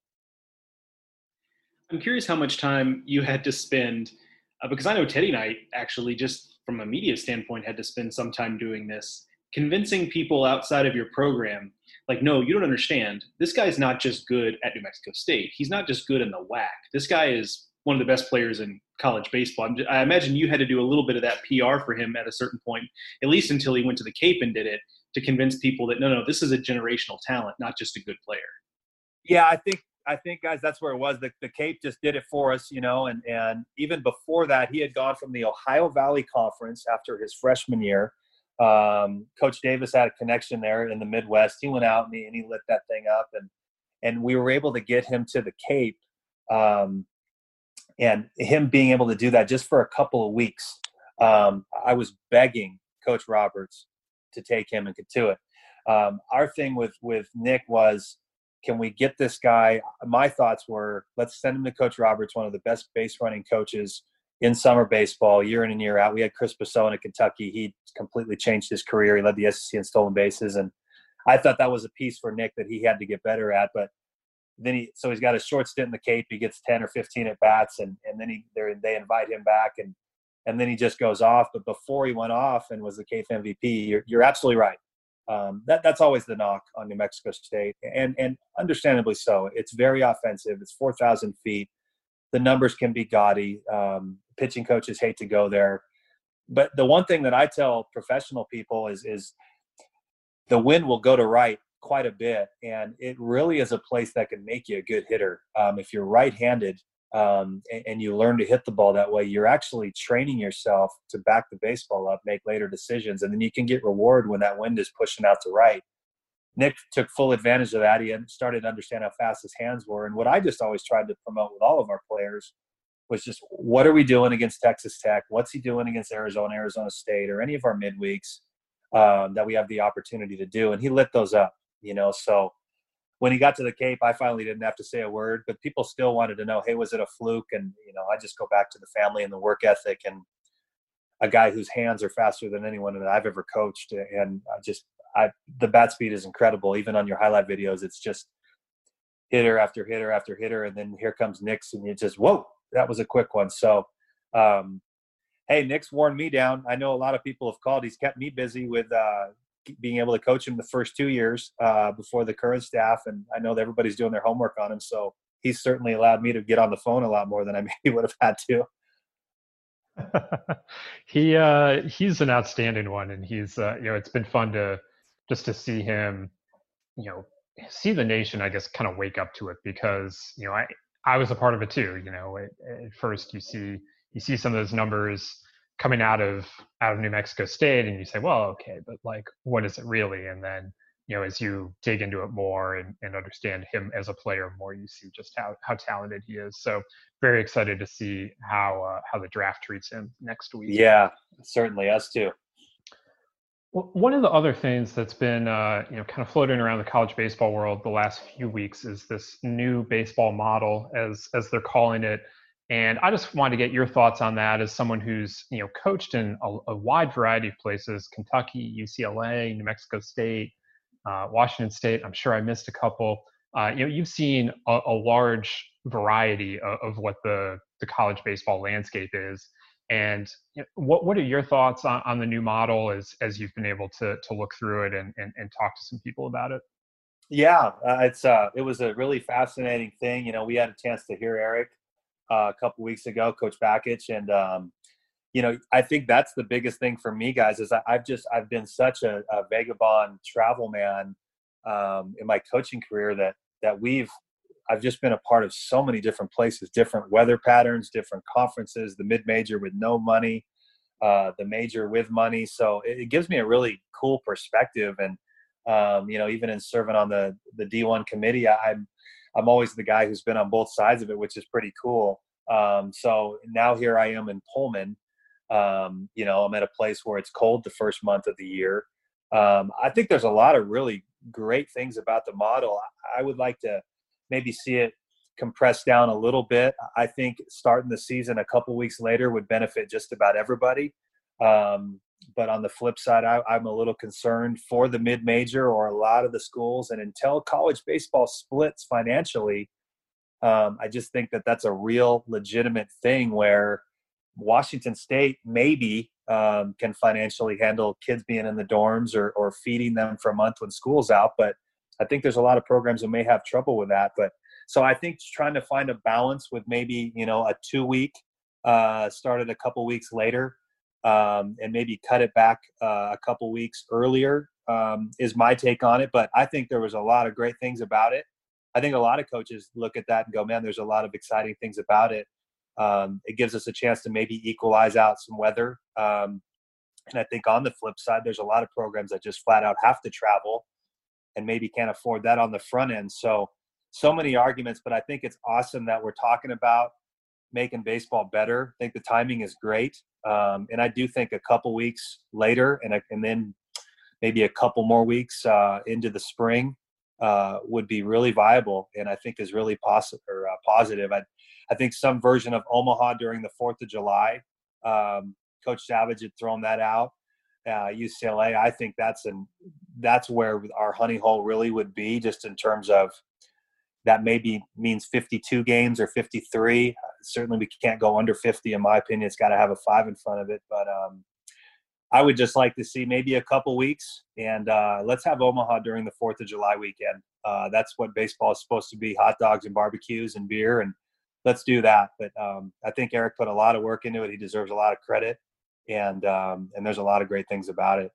I'm curious how much time you had to spend, uh, because I know Teddy and I actually, just from a media standpoint, had to spend some time doing this, convincing people outside of your program, like, no, you don't understand. This guy's not just good at New Mexico State. He's not just good in the W A C. This guy is one of the best players in college baseball. I imagine you had to do a little bit of that P R for him at a certain point, at least until he went to the Cape and did it, to convince people that, no, no, this is a generational talent, not just a good player. Yeah, I think, I think, guys, that's where it was. The, the Cape just did it for us, you know, and, and even before that, he had gone from the Ohio Valley Conference after his freshman year. Um, Coach Davis had a connection there in the Midwest. He went out and he, and he lit that thing up, and, and we were able to get him to the Cape. Um, and him being able to do that just for a couple of weeks. Um, I was begging Coach Roberts, to take him and could do it. Um, our thing with, with Nick was, can we get this guy? My thoughts were, let's send him to Coach Roberts, one of the best base running coaches in summer baseball, year in and year out. We had Chris Pasone at Kentucky. He completely changed his career. He led the S E C in stolen bases. And I thought that was a piece for Nick that he had to get better at. But then he, so he's got a short stint in the Cape. He gets ten or fifteen at bats, and, and then he, they invite him back, and, and then he just goes off. But before he went off and was the Cape M V P, you're, you're absolutely right. Um, that that's always the knock on New Mexico State, and and understandably so. It's very offensive. It's four thousand feet. The numbers can be gaudy. Um, pitching coaches hate to go there. But the one thing that I tell professional people is is the wind will go to right quite a bit, and it really is a place that can make you a good hitter. Um, if you're right-handed um, and, and you learn to hit the ball that way, you're actually training yourself to back the baseball up, make later decisions, and then you can get reward when that wind is pushing out to right. Nick took full advantage of that. He had started to understand how fast his hands were. And what I just always tried to promote with all of our players was just, what are we doing against Texas Tech? What's he doing against Arizona, Arizona State, or any of our midweeks um, that we have the opportunity to do? And he lit those up, you know. So when he got to the Cape, I finally didn't have to say a word, but people still wanted to know, hey, was it a fluke? And, you know, I just go back to the family and the work ethic and a guy whose hands are faster than anyone that I've ever coached. And I just, I, the bat speed is incredible. Even on your highlight videos, it's just hitter after hitter after hitter. And then here comes Nick's, and you just, whoa, that was a quick one. So, um, hey, Nick's worn me down. I know a lot of people have called. He's kept me busy with uh, being able to coach him the first two years uh, before the current staff. And I know that everybody's doing their homework on him. So he's certainly allowed me to get on the phone a lot more than I maybe would have had to. he uh, he's an outstanding one, and he's uh, you know, it's been fun to just to see him, you know, see the nation, I guess, kind of wake up to it, because, you know, I I was a part of it too. You know, at, at first you see you see some of those numbers coming out of out of New Mexico State, and you say, well, okay, but like, what is it really? And then, you know, as you dig into it more and, and understand him as a player more, you see just how how talented he is. So very excited to see how uh, how the draft treats him next week. Yeah, certainly, us too. Well, one of the other things that's been uh, you know, kind of floating around the college baseball world the last few weeks is this new baseball model, as as they're calling it. And I just wanted to get your thoughts on that as someone who's, you know, coached in a, a wide variety of places: Kentucky, U C L A, New Mexico State, uh, Washington State. I'm sure I missed a couple. Uh, you know, you've seen a, a large variety of, of what the the college baseball landscape is. And you know, what what are your thoughts on, on the new model as as you've been able to to look through it and and, and talk to some people about it? Yeah, uh, it's uh, it was a really fascinating thing. You know, we had a chance to hear Eric uh, a couple weeks ago, Coach Bakich, and um, you know, I think that's the biggest thing for me, guys, is I, I've just I've been such a, a vagabond travel man um, in my coaching career that that we've I've just been a part of so many different places, different weather patterns, different conferences, the mid-major with no money, uh, the major with money. So it, it gives me a really cool perspective. And, um, you know, even in serving on the, the D one committee, I, I'm, I'm always the guy who's been on both sides of it, which is pretty cool. Um, so now here I am in Pullman. Um, you know, I'm at a place where it's cold the first month of the year. Um, I think there's a lot of really great things about the model. I would like to maybe see it compressed down a little bit. I think starting the season a couple weeks later would benefit just about everybody. Um, but on the flip side, I, I'm a little concerned for the mid-major or a lot of the schools. And until college baseball splits financially, um, I just think that that's a real legitimate thing where Washington State maybe um, can financially handle kids being in the dorms or, or feeding them for a month when school's out. But I think there's a lot of programs that may have trouble with that. But so I think trying to find a balance with maybe, you know, a two week uh, started a couple weeks later um, and maybe cut it back uh, a couple weeks earlier um, is my take on it. But I think there was a lot of great things about it. I think a lot of coaches look at that and go, man, there's a lot of exciting things about it. Um, it gives us a chance to maybe equalize out some weather. Um, and I think on the flip side, there's a lot of programs that just flat out have to travel and maybe can't afford that on the front end. So, so many arguments, but I think it's awesome that we're talking about making baseball better. I think the timing is great. Um, and I do think a couple weeks later and, and then maybe a couple more weeks uh, into the spring uh, would be really viable, and I think is really positive. Or, uh, positive. I, I think some version of Omaha during the Fourth of July. Um, Coach Savage had thrown that out. Uh, U C L A, I think that's an that's where our honey hole really would be, just in terms of that maybe means fifty-two games or fifty-three. Uh, certainly, we can't go under fifty, in my opinion. It's got to have a five in front of it. But um, I would just like to see maybe a couple weeks, and uh, let's have Omaha during the Fourth of July weekend. Uh, that's what baseball is supposed to be: hot dogs and barbecues and beer, and let's do that. But um, I think Eric put a lot of work into it. He deserves a lot of credit, and um, and there's a lot of great things about it.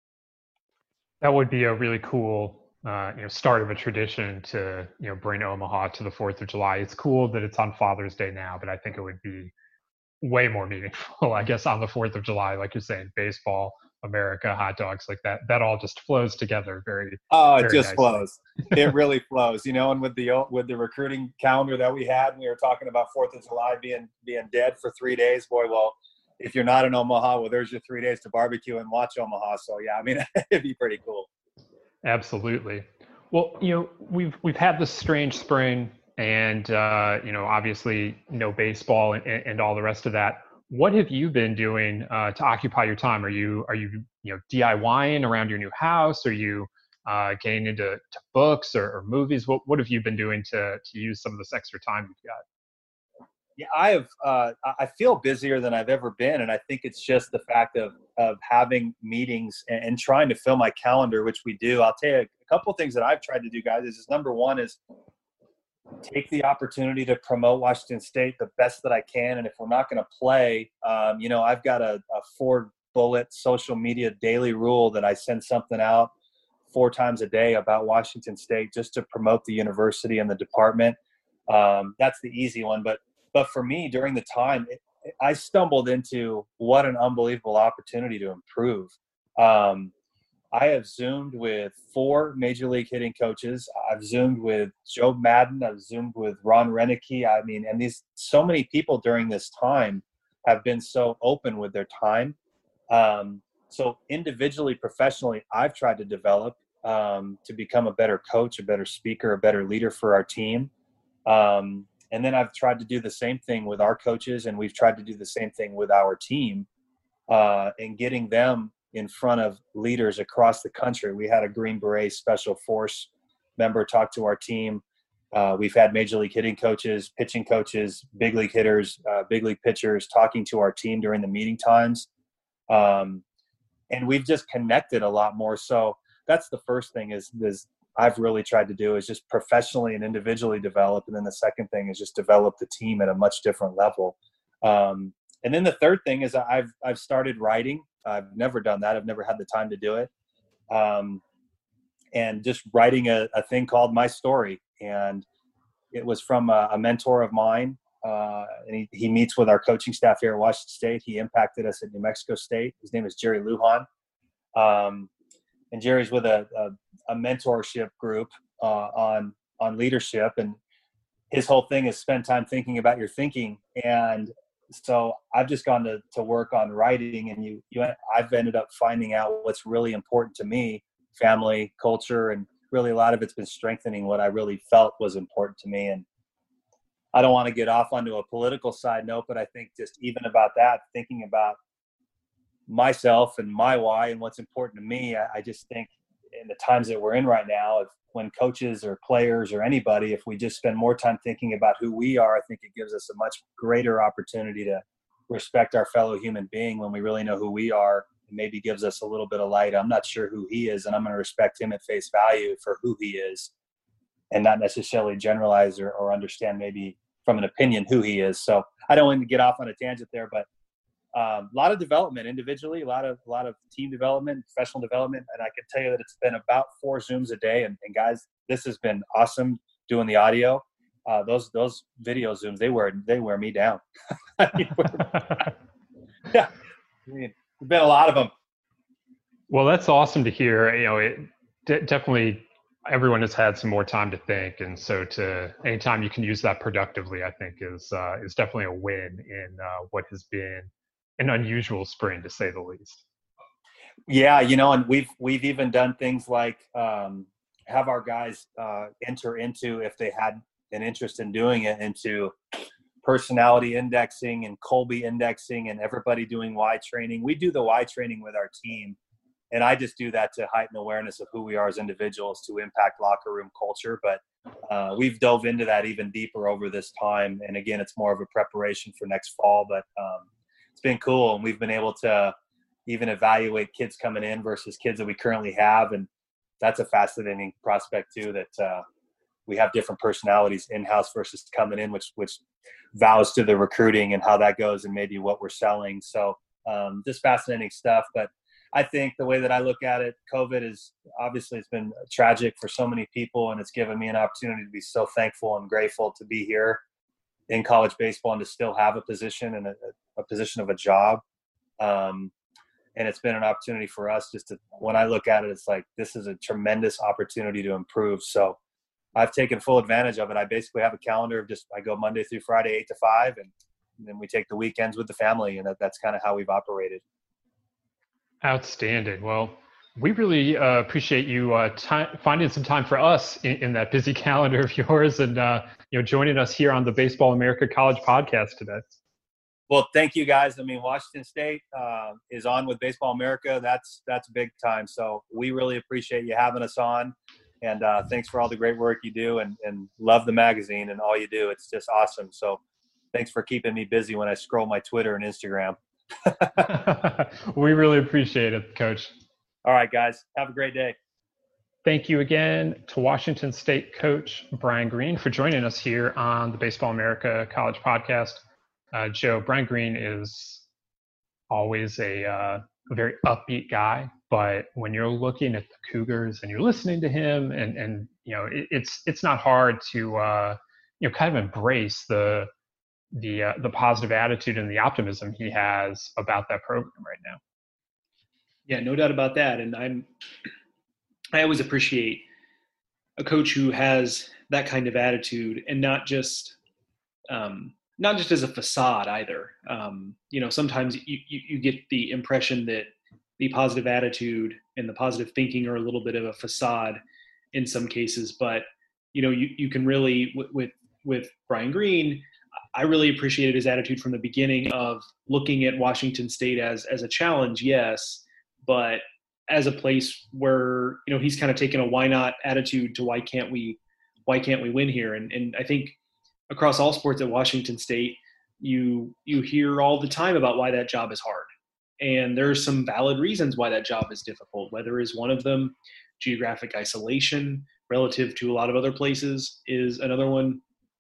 That would be a really cool, uh, you know, start of a tradition to, you know, bring Omaha to the Fourth of July. It's cool that it's on Father's Day now, but I think it would be way more meaningful, I guess, on the Fourth of July, like you're saying, baseball, America, hot dogs, like that. That all just flows together very. Oh, it very just nicely. flows. It really flows, you know. And with the with the recruiting calendar that we had, we were talking about Fourth of July being being dead for three days. Boy, well, if you're not in Omaha, well, there's your three days to barbecue and watch Omaha. So yeah, I mean, it'd be pretty cool. Absolutely. Well, you know, we've we've had this strange spring, and uh, you know, obviously, no baseball and, and all the rest of that. What have you been doing uh, to occupy your time? Are you are you you know DIYing around your new house? Are you uh, getting into to books or, or movies? What what have you been doing to to use some of this extra time you've got? Yeah, I have. Uh, I feel busier than I've ever been, and I think it's just the fact of of having meetings and, and trying to fill my calendar, which we do. I'll tell you a couple of things that I've tried to do, guys. Is, is number one is take the opportunity to promote Washington State the best that I can, and if we're not going to play, um, you know, I've got a, a four bullet social media daily rule that I send something out four times a day about Washington State just to promote the university and the department. Um, that's the easy one, but. But for me, during the time, it, I stumbled into what an unbelievable opportunity to improve. Um, I have Zoomed with four Major League hitting coaches. I've Zoomed with Joe Madden. I've Zoomed with Ron Renicky. I mean, and these so many people during this time have been so open with their time. Um, so individually, professionally, I've tried to develop um, to become a better coach, a better speaker, a better leader for our team. Um, And then I've tried to do the same thing with our coaches, and we've tried to do the same thing with our team, uh, and getting them in front of leaders across the country. We had a Green Beret Special Force member talk to our team. Uh, we've had Major League hitting coaches, pitching coaches, big league hitters, uh, big league pitchers talking to our team during the meeting times. Um, and we've just connected a lot more. So that's the first thing is, is I've really tried to do is just professionally and individually develop. And then the second thing is just develop the team at a much different level. Um, and then the third thing is I've, I've started writing. I've never done that. I've never had the time to do it. Um, and just writing a, a thing called My Story. And it was from a, a mentor of mine. Uh, and he, he meets with our coaching staff here at Washington State. He impacted us at New Mexico State. His name is Jerry Lujan. Um, and Jerry's with a, a, a mentorship group uh, on on leadership, and his whole thing is spend time thinking about your thinking. And so I've just gone to, to work on writing, and you, you I've ended up finding out what's really important to me, family, culture, and really a lot of it's been strengthening what I really felt was important to me. And I don't want to get off onto a political side note, but I think just even about that, thinking about myself and my why and what's important to me, I, I just think in the times that we're in right now, if when coaches or players or anybody, if we just spend more time thinking about who we are, I think it gives us a much greater opportunity to respect our fellow human being when we really know who we are. It maybe gives us a little bit of light. I'm not sure who he is, and I'm going to respect him at face value for who he is and not necessarily generalize or, or understand maybe from an opinion who he is. So I don't want to get off on a tangent there, but Um, a lot of development individually, a lot of a lot of team development, professional development, and I can tell you that it's been about four Zooms a day. And, and guys, this has been awesome doing the audio. Uh, those those video Zooms, they wear they wear me down. Yeah, I mean, there's been a lot of them. Well, that's awesome to hear. You know, it de- definitely everyone has had some more time to think, and so to anytime you can use that productively, I think is uh, is definitely a win in uh, what has been an unusual spring, to say the least. Yeah, you know, and we've we've even done things like um, have our guys uh, enter into, if they had an interest in doing it, into personality indexing and Colby indexing, and everybody doing Y training. We do the Y training with our team, and I just do that to heighten awareness of who we are as individuals to impact locker room culture. But uh, we've dove into that even deeper over this time, and again, it's more of a preparation for next fall. But um, it's been cool, and we've been able to even evaluate kids coming in versus kids that we currently have. And that's a fascinating prospect too, that uh, we have different personalities in-house versus coming in, which, which vows to the recruiting and how that goes and maybe what we're selling. So um, just fascinating stuff. But I think the way that I look at it, COVID is obviously, it's been tragic for so many people, and it's given me an opportunity to be so thankful and grateful to be here in college baseball and to still have a position and a, a position of a job. Um, And it's been an opportunity for us just to, when I look at it, it's like, this is a tremendous opportunity to improve. So I've taken full advantage of it. I basically have a calendar of just, I go Monday through Friday, eight to five, and, and then we take the weekends with the family. And that, that's kind of how we've operated. Outstanding. Well, we really uh, appreciate you uh, time, finding some time for us in, in that busy calendar of yours, and uh, you know, joining us here on the Baseball America College podcast today. Well, thank you guys. I mean, Washington State uh, is on with Baseball America. That's that's big time. So we really appreciate you having us on. And uh, thanks for all the great work you do, and, and love the magazine and all you do. It's just awesome. So thanks for keeping me busy when I scroll my Twitter and Instagram. We really appreciate it, Coach. All right, guys. Have a great day. Thank you again to Washington State coach Brian Green for joining us here on the Baseball America College podcast. Uh, Joe, Brian Green is always a, uh, a very upbeat guy, but when you're looking at the Cougars and you're listening to him, and and you know, it, it's it's not hard to uh, you know, kind of embrace the the uh, the positive attitude and the optimism he has about that program right now. Yeah, no doubt about that. And I'm I always appreciate a coach who has that kind of attitude, and not just um, not just as a facade either. Um, you know, sometimes you, you, you get the impression that the positive attitude and the positive thinking are a little bit of a facade in some cases, but you know, you, you can really, with, with, with Brian Green, I really appreciated his attitude from the beginning of looking at Washington State as, as a challenge. Yes, but as a place where, you know, he's kind of taken a why not attitude to why can't we, why can't we win here? And, and I think across all sports at Washington State, you you hear all the time about why that job is hard. And there's some valid reasons why that job is difficult. Weather is one of them. Geographic isolation relative to a lot of other places is another one.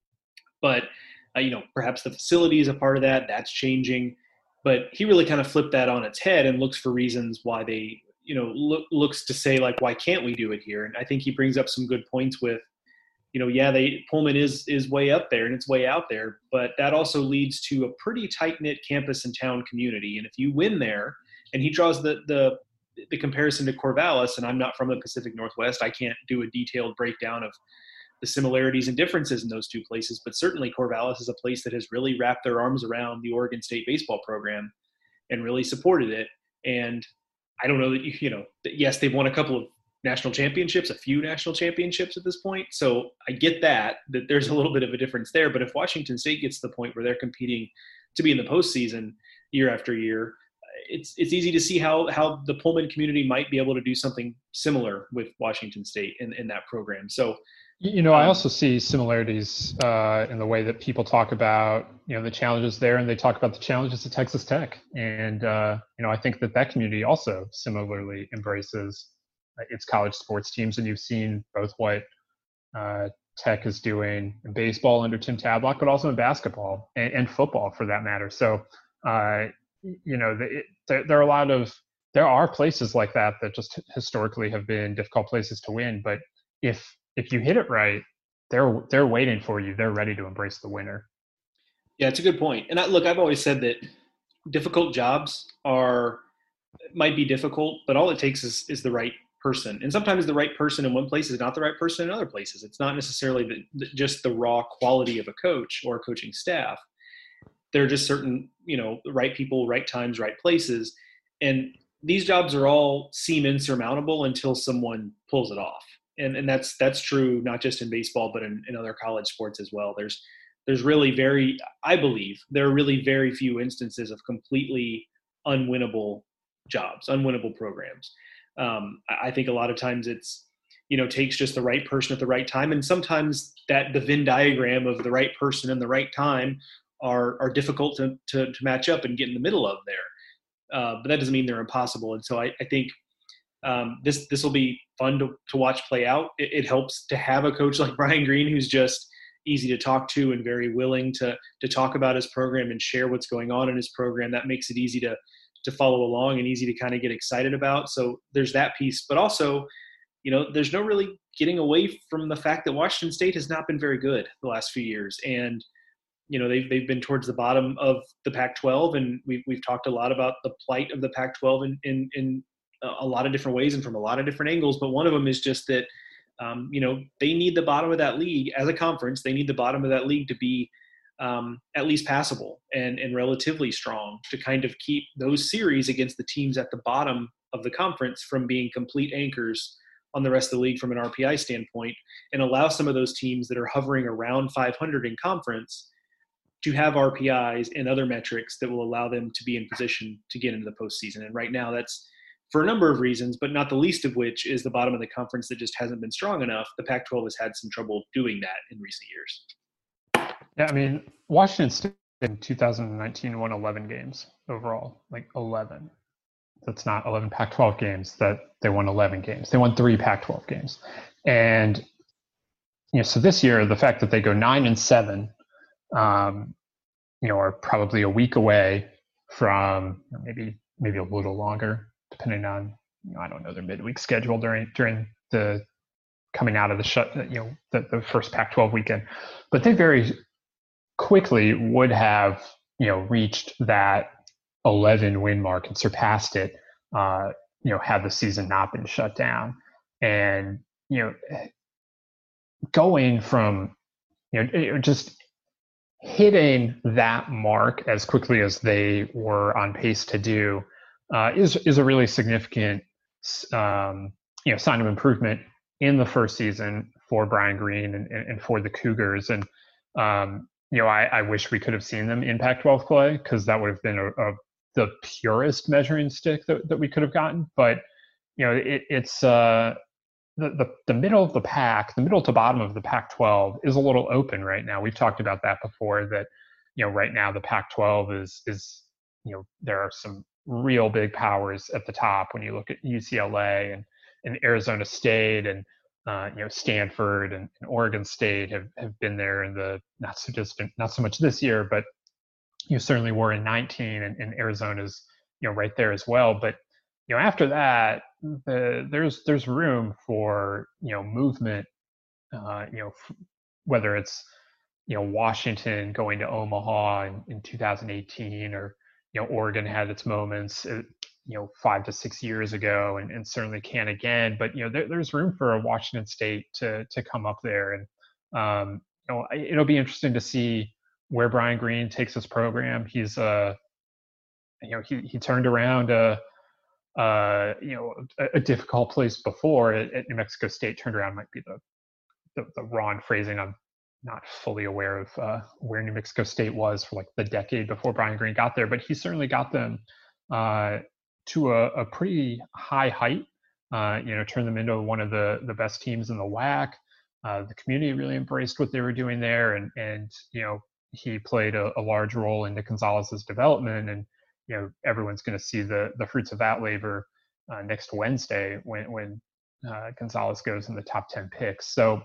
But, uh, you know, perhaps the facility is a part of that. That's changing. But he really kind of flipped that on its head and looks for reasons why they, you know, look, looks to say, like, why can't we do it here? And I think he brings up some good points with, you know, yeah, they Pullman is is way up there and it's way out there, but that also leads to a pretty tight-knit campus and town community. And if you win there, and he draws the the the comparison to Corvallis, and I'm not from the Pacific Northwest, I can't do a detailed breakdown of the similarities and differences in those two places, but certainly Corvallis is a place that has really wrapped their arms around the Oregon State baseball program and really supported it. And I don't know that, you, you know, that yes, they've won a couple of national championships, a few national championships at this point. So I get that, that there's a little bit of a difference there. But if Washington State gets to the point where they're competing to be in the postseason year after year, it's it's easy to see how how the Pullman community might be able to do something similar with Washington State in, in that program. So, you know, um, I also see similarities uh, in the way that people talk about, you know, the challenges there, and they talk about the challenges at Texas Tech. And, uh, you know, I think that that community also similarly embraces its college sports teams, and you've seen both what uh, Tech is doing in baseball under Tim Tadlock, but also in basketball and, and football for that matter. So, uh, you know, the, it, there, there are a lot of, there are places like that that just historically have been difficult places to win. But if if you hit it right, they're they're waiting for you. They're ready to embrace the winner. Yeah, it's a good point. And I, look, I've always said that difficult jobs are might be difficult, but all it takes is is the right person. And sometimes the right person in one place is not the right person in other places. It's not necessarily the, the, just the raw quality of a coach or a coaching staff. There are just certain, you know, right people, right times, right places. And these jobs are all seem insurmountable until someone pulls it off. And and that's that's true not just in baseball, but in, in other college sports as well. There's there's really very, I believe, there are really very few instances of completely unwinnable jobs, unwinnable programs. Um, I, I think a lot of times it's, you know, takes just the right person at the right time. And sometimes that the Venn diagram of the right person and the right time are are difficult to, to, to match up and get in the middle of there. Uh, but that doesn't mean they're impossible. And so I, I think um, this this will be fun to, to watch play out. It, it helps to have a coach like Brian Green, who's just easy to talk to and very willing to to talk about his program and share what's going on in his program. That makes it easy to to follow along and easy to kind of get excited about. So there's that piece. But also, you know, there's no really getting away from the fact that Washington State has not been very good the last few years. And, you know, they've, they've been towards the bottom of the Pac twelve. And we've, we've talked a lot about the plight of the Pac twelve in, in, in a lot of different ways and from a lot of different angles. But one of them is just that, um, you know, they need the bottom of that league as a conference. They need the bottom of that league to be um, at least passable and, and relatively strong to kind of keep those series against the teams at the bottom of the conference from being complete anchors on the rest of the league from an R P I standpoint, and allow some of those teams that are hovering around five hundred in conference to have R P Is and other metrics that will allow them to be in position to get into the postseason. And right now that's for a number of reasons, but not the least of which is the bottom of the conference that just hasn't been strong enough. The Pac twelve has had some trouble doing that in recent years. Yeah, I mean, Washington State in two thousand nineteen won eleven games overall, like eleven. That's not eleven Pac twelve games, that they won eleven games. They won three Pac twelve games. And, you know, so this year, the fact that they go nine and seven, um, you know, are probably a week away from maybe, maybe a little longer, depending on, you know, I don't know, their midweek schedule during, during the coming out of the shut, you know, the, the first Pac twelve weekend. But they very quickly would have, you know, reached that eleven win mark and surpassed it, uh, you know, had the season not been shut down. And, you know, going from, you know, just hitting that mark as quickly as they were on pace to do uh, is is a really significant, um, you know, sign of improvement in the first season for Brian Green and, and for the Cougars. And, um, you know, I, I wish we could have seen them in Pac twelve play, because that would have been a, a the purest measuring stick that, that we could have gotten. But, you know, it, it's uh, the, the the middle of the pack, the middle to bottom of the Pac twelve is a little open right now. We've talked about that before, that, you know, right now the Pac twelve is, is, you know, there are some real big powers at the top when you look at U C L A and, and Arizona State and, uh, you know, Stanford and, and Oregon State have, have been there in the not so distant, not so much this year, but you certainly were in nineteen, and, and Arizona's, you know, right there as well. But, you know, after that, the, there's there's room for, you know, movement, uh, you know, f- whether it's, you know, Washington going to Omaha in, in two thousand eighteen, or, you know, Oregon had its moments, uh, you know, five to six years ago, and, and certainly can again. But, you know, there, there's room for a Washington State to to come up there. And, um, you know, it'll be interesting to see where Brian Green takes his program. He's, uh, you know, he, he turned around a, uh, you know, a, a difficult place before at, at New Mexico State. Turned around might be the, the, the wrong phrasing. I'm not fully aware of uh, where New Mexico State was for like the decade before Brian Green got there, but he certainly got them uh, to a, a pretty high height, uh, you know, turned them into one of the, the best teams in the W A C. Uh, the community really embraced what they were doing there. And, and you know, he played a, a large role in Nick Gonzalez's development, and, you know, everyone's going to see the the fruits of that labor uh, next Wednesday when when uh, Gonzalez goes in the top ten picks. So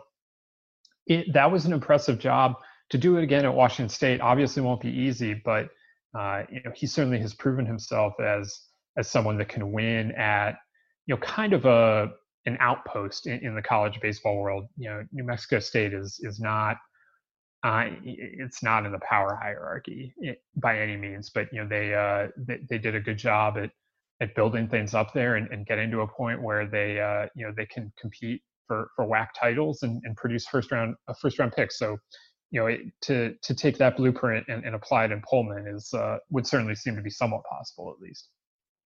it, that was an impressive job. To do it again at Washington State obviously won't be easy, but uh, you know, he certainly has proven himself as as someone that can win at, you know, kind of a an outpost in, in the college baseball world. You know, New Mexico State is is not. Uh, it's not in the power hierarchy by any means, but, you know, they, uh, they, they did a good job at, at building things up there and, and getting to a point where they, uh, you know, they can compete for, for W A C titles and, and produce first round, a first round pick. So, you know, it, to, to take that blueprint and, and apply it in Pullman is, uh, would certainly seem to be somewhat possible, at least.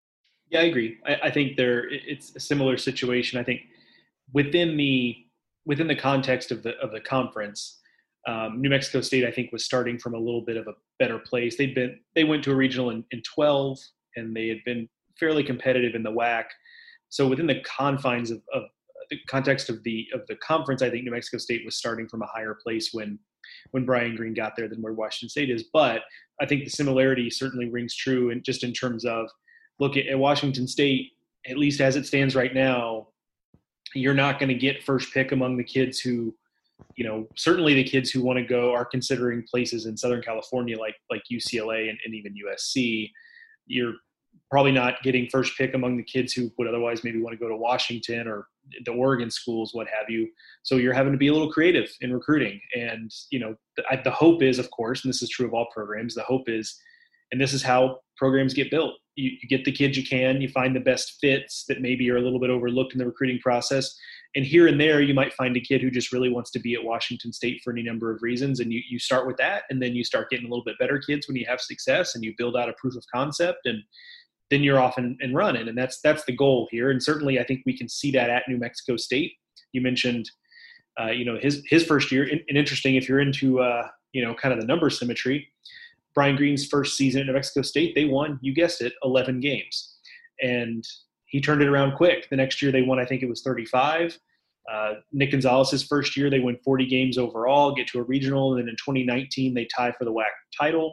Yeah, I agree. I, I think there it's a similar situation. I think within the within the context of the of the conference, um, New Mexico State I think was starting from a little bit of a better place. They'd been they went to a regional in, in twelve, and they had been fairly competitive in the W A C. So within the confines of, of the context of the of the conference, I think New Mexico State was starting from a higher place when when Brian Green got there than where Washington State is. But I think the similarity certainly rings true, and just in terms of look at, at Washington State, at least as it stands right now, you're not going to get first pick among the kids who, you know, certainly the kids who want to go are considering places in Southern California like like U C L A and, and even U S C. You're probably not getting first pick among the kids who would otherwise maybe want to go to Washington or the Oregon schools, what have you. So you're having to be a little creative in recruiting. And, you know, the, the hope is, of course, and this is true of all programs, the hope is, and this is how programs get built. You, you get the kids you can, you find the best fits that maybe are a little bit overlooked in the recruiting process. And here and there, you might find a kid who just really wants to be at Washington State for any number of reasons. And you, you start with that, and then you start getting a little bit better kids when you have success and you build out a proof of concept, and then you're off and, and running. And that's, that's the goal here. And certainly I think we can see that at New Mexico State. You mentioned, uh, you know, his, his first year, and, and interesting if you're into, uh, you know, kind of the number symmetry, Brian Green's first season at New Mexico State, they won, you guessed it, eleven games. And he turned it around quick. The next year they won, I think it was thirty-five. Uh, Nick Gonzalez's first year, they win forty games overall, get to a regional. And then in twenty nineteen, they tie for the W A C title.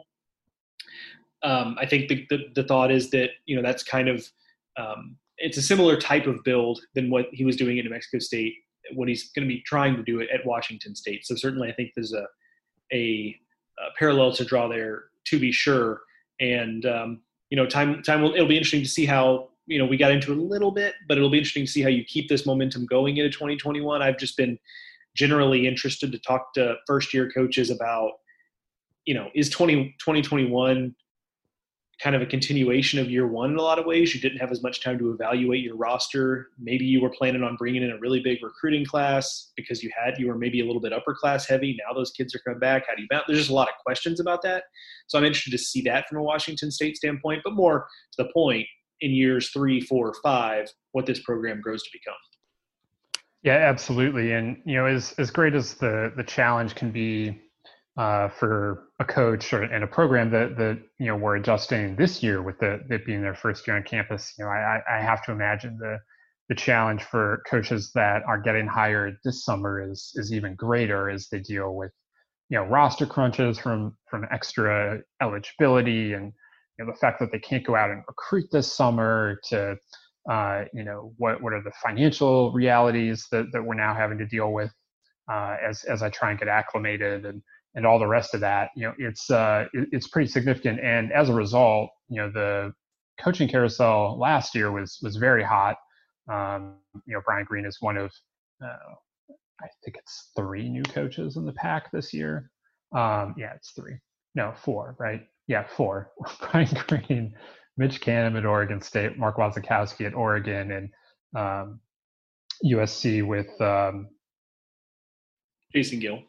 Um, I think the, the, the thought is that, you know, that's kind of um, – it's a similar type of build than what he was doing at New Mexico State, what he's going to be trying to do it at Washington State. So certainly I think there's a, a, a parallel to draw there, to be sure. And, um, you know, time time will – it'll be interesting to see how – you know, we got into it a little bit, but it'll be interesting to see how you keep this momentum going into twenty twenty-one. I've just been generally interested to talk to first-year coaches about, you know, is twenty twenty-one – kind of a continuation of year one in a lot of ways. You didn't have as much time to evaluate your roster. Maybe you were planning on bringing in a really big recruiting class because you had, you were maybe a little bit upper class heavy. Now those kids are coming back. How do you balance? There's just a lot of questions about that. So I'm interested to see that from a Washington State standpoint, but more to the point, in years three, four, five, what this program grows to become. Yeah, absolutely. And, you know, as, as great as the, the challenge can be, Uh, for a coach or and a program that that you know we're adjusting this year with the it being their first year on campus, you know, I I have to imagine the the challenge for coaches that are getting hired this summer is is even greater as they deal with, you know, roster crunches from from extra eligibility, and, you know, the fact that they can't go out and recruit this summer, to uh, you know, what what are the financial realities that that we're now having to deal with uh, as as I try and get acclimated, and and all the rest of that. You know, it's uh, it, it's pretty significant. And as a result, you know, the coaching carousel last year was was very hot. Um, you know, Brian Green is one of, uh, I think it's three new coaches in the pack this year. Um, yeah, it's three. No, four, right? Yeah, four. Brian Green, Mitch Canham at Oregon State, Mark Wazakowski at Oregon, and um, U S C with um, Jason Gill.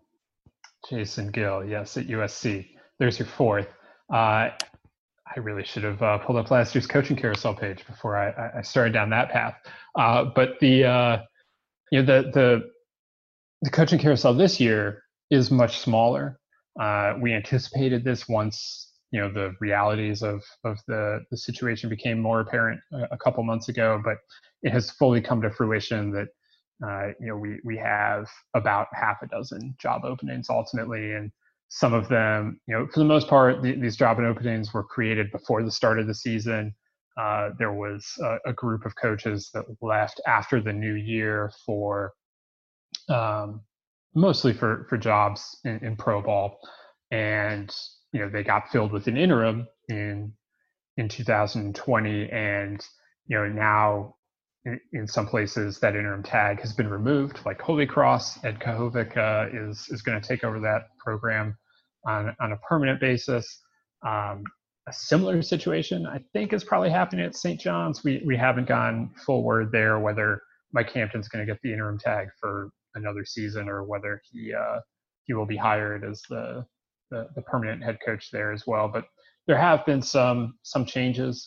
Jason Gill, yes, at U S C. There's your fourth. Uh, I really should have uh, pulled up last year's coaching carousel page before I, I started down that path. Uh, but the uh, you know the the the coaching carousel this year is much smaller. Uh, we anticipated this once, you know, the realities of of the the situation became more apparent a, a couple months ago, but it has fully come to fruition that uh, you know we we have about half a dozen job openings ultimately, and some of them, you know, for the most part, the, these job openings were created before the start of the season. Uh, there was a, a group of coaches that left after the new year for um, mostly for for jobs in, in pro ball, and you know they got filled with an interim in in two thousand twenty, and you know now in, in some places that interim tag has been removed, like Holy Cross. Ed Kahovic uh, is is going to take over that program on on a permanent basis. Um, a similar situation, I think, is probably happening at Saint John's. We we haven't gone full word there whether Mike Hampton's going to get the interim tag for another season or whether he uh, he will be hired as the, the the permanent head coach there as well. But there have been some some changes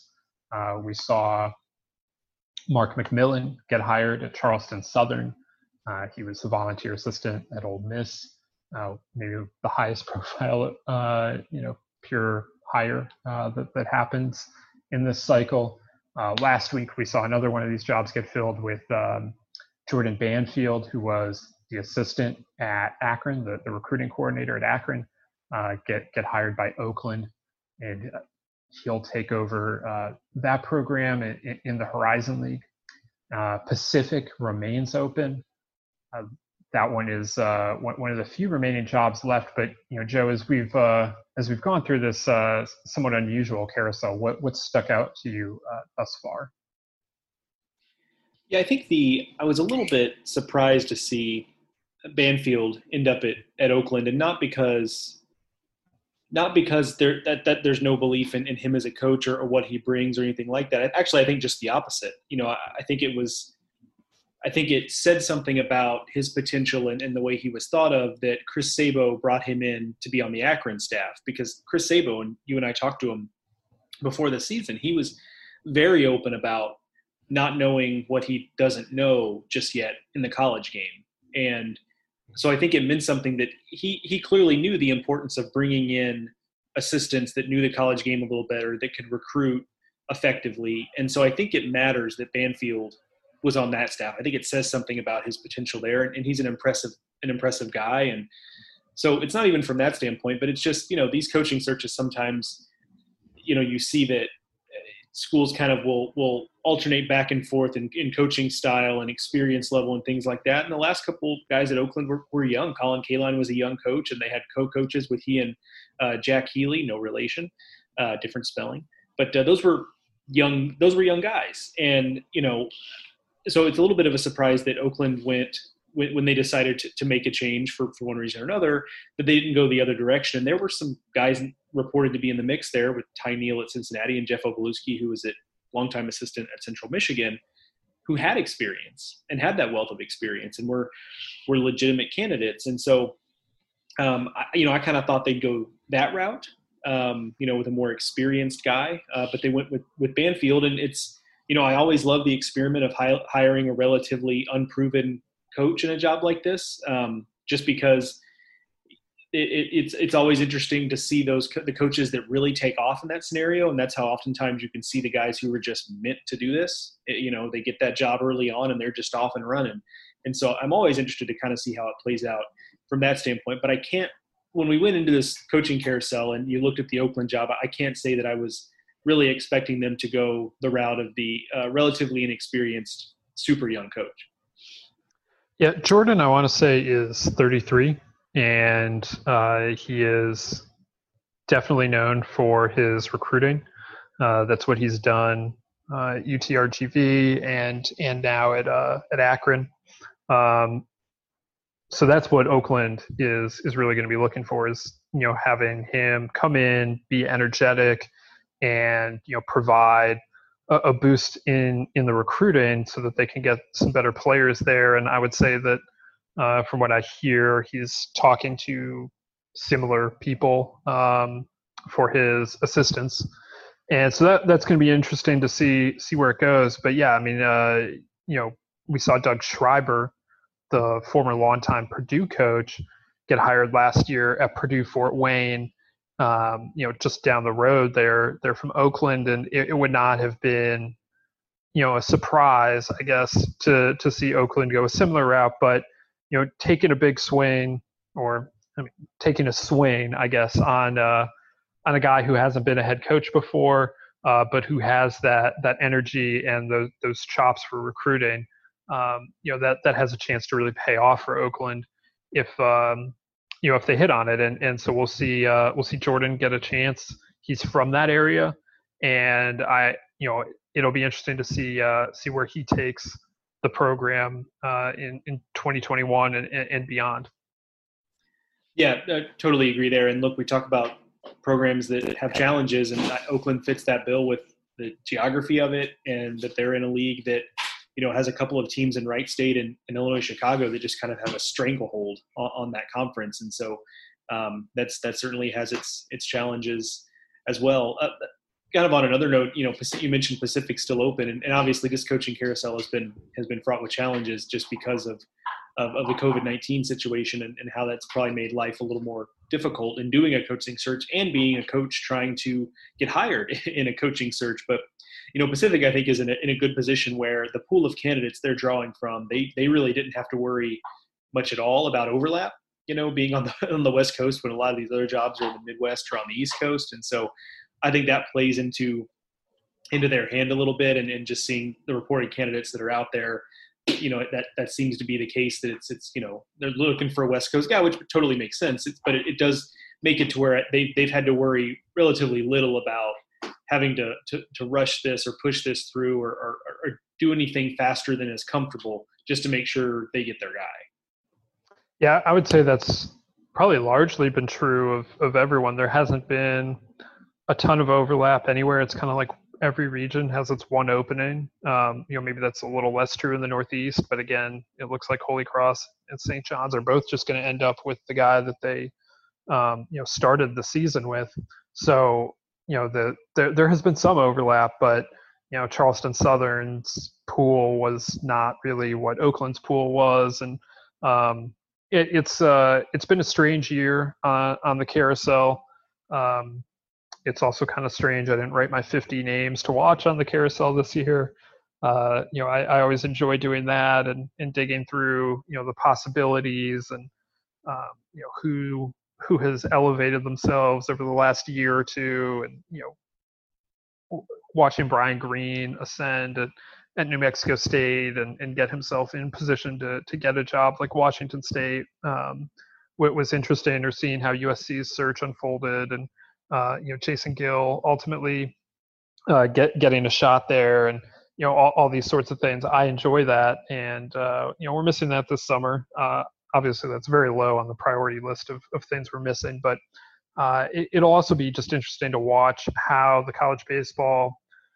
Uh, we saw Mark McMillan get hired at Charleston Southern. Uh, he was a volunteer assistant at Ole Miss, uh, maybe the highest profile, uh, you know, pure hire uh, that, that happens in this cycle. Uh, last week, we saw another one of these jobs get filled with um, Jordan Banfield, who was the assistant at Akron, the, the recruiting coordinator at Akron, uh, get, get hired by Oakland. And he'll take over uh, that program in, in the Horizon League. Uh, Pacific remains open. Uh, that one is uh, one of the few remaining jobs left. But you know, Joe, as we've uh, as we've gone through this uh, somewhat unusual carousel, what what's stuck out to you uh, thus far? Yeah, I think the I was a little bit surprised to see Banfield end up at, at Oakland, and not because not because there that, that there's no belief in, in him as a coach or, or what he brings or anything like that. Actually, I think just the opposite. You know, I, I think it was. I think it said something about his potential and, and the way he was thought of that Chris Sabo brought him in to be on the Akron staff, because Chris Sabo, and you and I talked to him before the season, he was very open about not knowing what he doesn't know just yet in the college game. And so I think it meant something that he, he clearly knew the importance of bringing in assistants that knew the college game a little better, that could recruit effectively. And so I think it matters that Banfield was on that staff. I think it says something about his potential there, and, and he's an impressive, an impressive guy. And so it's not even from that standpoint, but it's just, you know, these coaching searches sometimes, you know, you see that schools kind of will, will alternate back and forth in, in coaching style and experience level and things like that. And the last couple guys at Oakland were, were young. Colin Kaline was a young coach, and they had co-coaches with he and uh, Jack Healy, no relation, uh, different spelling. But uh, those were young, those were young guys. And, you know, so it's a little bit of a surprise that Oakland went when, when they decided to, to make a change for, for one reason or another, that they didn't go the other direction. And there were some guys reported to be in the mix there, with Ty Neal at Cincinnati and Jeff Obolewski, who was a longtime assistant at Central Michigan, who had experience and had that wealth of experience and were were legitimate candidates. And so, um, I, you know, I kind of thought they'd go that route, um, you know, with a more experienced guy, uh, but they went with with Banfield, and it's. You know, I always love the experiment of hi- hiring a relatively unproven coach in a job like this, um, just because it, it, it's it's always interesting to see those co- the coaches that really take off in that scenario, and that's how oftentimes you can see the guys who were just meant to do this. It, you know, they get that job early on and they're just off and running. And so I'm always interested to kind of see how it plays out from that standpoint. But I can't – when we went into this coaching carousel and you looked at the Oakland job, I can't say that I was – really expecting them to go the route of the uh, relatively inexperienced, super young coach. Yeah, Jordan, I want to say, is thirty-three, and uh, he is definitely known for his recruiting. Uh, that's what he's done uh, at U T R G V and and now at uh, at Akron. Um, so that's what Oakland is is really going to be looking for, is, you know, having him come in, be energetic, and, you know, provide a, a boost in, in the recruiting so that they can get some better players there. And I would say that uh, from what I hear, he's talking to similar people um, for his assistants. And so that that's going to be interesting to see see where it goes. But yeah, I mean, uh, you know, we saw Doug Schreiber, the former longtime Purdue coach, get hired last year at Purdue Fort Wayne. Um, you know, just down the road there, they're from Oakland, and it, it would not have been, you know, a surprise, I guess, to to see Oakland go a similar route. But, you know, taking a big swing, or I mean, taking a swing, I guess, on uh, on a guy who hasn't been a head coach before, uh, but who has that that energy and those those chops for recruiting. Um, you know, that that has a chance to really pay off for Oakland if. Um, you know, if they hit on it. And, and so we'll see, uh, we'll see Jordan get a chance. He's from that area, and I, you know, it'll be interesting to see, uh, see where he takes the program, uh, in, in twenty twenty-one and, and beyond. Yeah, I totally agree there. And look, we talk about programs that have challenges, and Oakland fits that bill with the geography of it, and that they're in a league that, you know, has a couple of teams in Wright State and, and Illinois Chicago that just kind of have a stranglehold on, on that conference. And so um, that's that certainly has its its challenges as well. Uh, kind of on another note, you know, you mentioned Pacific still open, and, and obviously this coaching carousel has been has been fraught with challenges just because of of, of the COVID nineteen situation and, and how that's probably made life a little more difficult in doing a coaching search and being a coach trying to get hired in a coaching search. But you know, Pacific, I think, is in a, in a good position where the pool of candidates they're drawing from, they they really didn't have to worry much at all about overlap. You know, being on the on the West Coast when a lot of these other jobs are in the Midwest or on the East Coast, and so I think that plays into into their hand a little bit, and, and just seeing the reported candidates that are out there, you know, that that seems to be the case that it's it's you know they're looking for a West Coast guy, which totally makes sense. It's, but it, it does make it to where they they've had to worry relatively little about having to to, to rush this or push this through or, or or do anything faster than is comfortable just to make sure they get their guy. Yeah, I would say that's probably largely been true of of everyone. There hasn't been a ton of overlap anywhere. It's kind of like every region has its one opening. Um, you know, maybe that's a little less true in the Northeast, but again, it looks like Holy Cross and Saint John's are both just going to end up with the guy that they, um, you know, started the season with. So, you know, the, the there has been some overlap, but you know, Charleston Southern's pool was not really what Oakland's pool was, and um, it, it's uh, it's been a strange year uh, on the carousel. Um, It's also kind of strange. I didn't write my fifty names to watch on the carousel this year. Uh, you know, I, I always enjoy doing that and, and digging through, you know, the possibilities and, um, you know, who who has elevated themselves over the last year or two, and you know, watching Brian Green ascend at, at New Mexico State and, and get himself in position to to get a job like Washington State. Um, what was interesting, or seeing how U S C's search unfolded, and Uh, you know, Jason Gill ultimately uh, get getting a shot there, and you know, all, all these sorts of things. I enjoy that, and uh, you know, we're missing that this summer. Uh, obviously, that's very low on the priority list of, of things we're missing, but uh, it, it'll also be just interesting to watch how the college baseball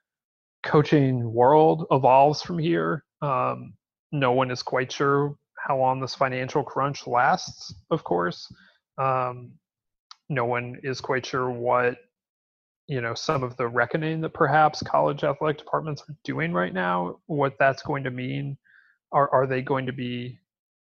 coaching world evolves from here. Um, no one is quite sure how long this financial crunch lasts, of course. Um, No one is quite sure what, you know, some of the reckoning that perhaps college athletic departments are doing right now, what that's going to mean. Are are they going to be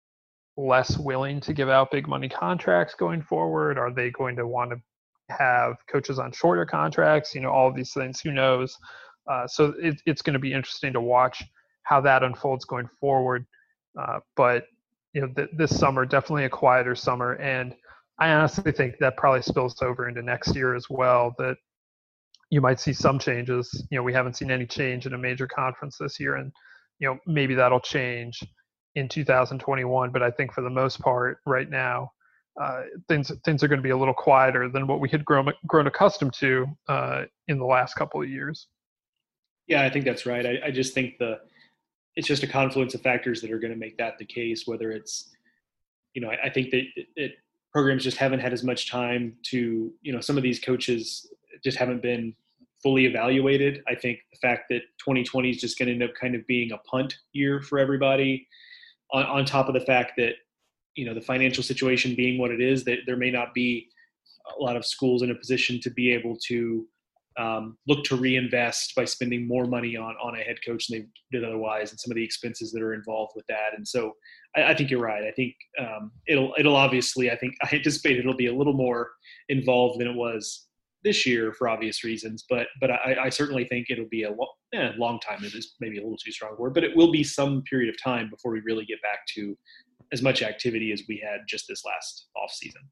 less willing to give out big money contracts going forward? Are they going to want to have coaches on shorter contracts? You know, all of these things, who knows? Uh, so it, it's going to be interesting to watch how that unfolds going forward. Uh, but, you know, th- this summer, definitely a quieter summer. And I honestly think that probably spills over into next year as well, that you might see some changes. You know, we haven't seen any change in a major conference this year, and, you know, maybe that'll change in two thousand twenty-one. But I think for the most part right now, uh, things things are going to be a little quieter than what we had grown grown accustomed to uh, in the last couple of years. Yeah, I think that's right. I, I just think the it's just a confluence of factors that are going to make that the case, whether it's, you know, I, I think that it, it programs just haven't had as much time to, you know, some of these coaches just haven't been fully evaluated. I think the fact that twenty twenty is just going to end up kind of being a punt year for everybody, on, on top of the fact that, you know, the financial situation being what it is, that there may not be a lot of schools in a position to be able to um, look to reinvest by spending more money on, on a head coach than they did otherwise, and some of the expenses that are involved with that. And so I, I think you're right. I think um, it'll, it'll obviously, I think I anticipate it'll be a little more involved than it was this year for obvious reasons, but, but I, I certainly think it'll be a long, eh, long time. It is maybe a little too strong a word, but it will be some period of time before we really get back to as much activity as we had just this last off season.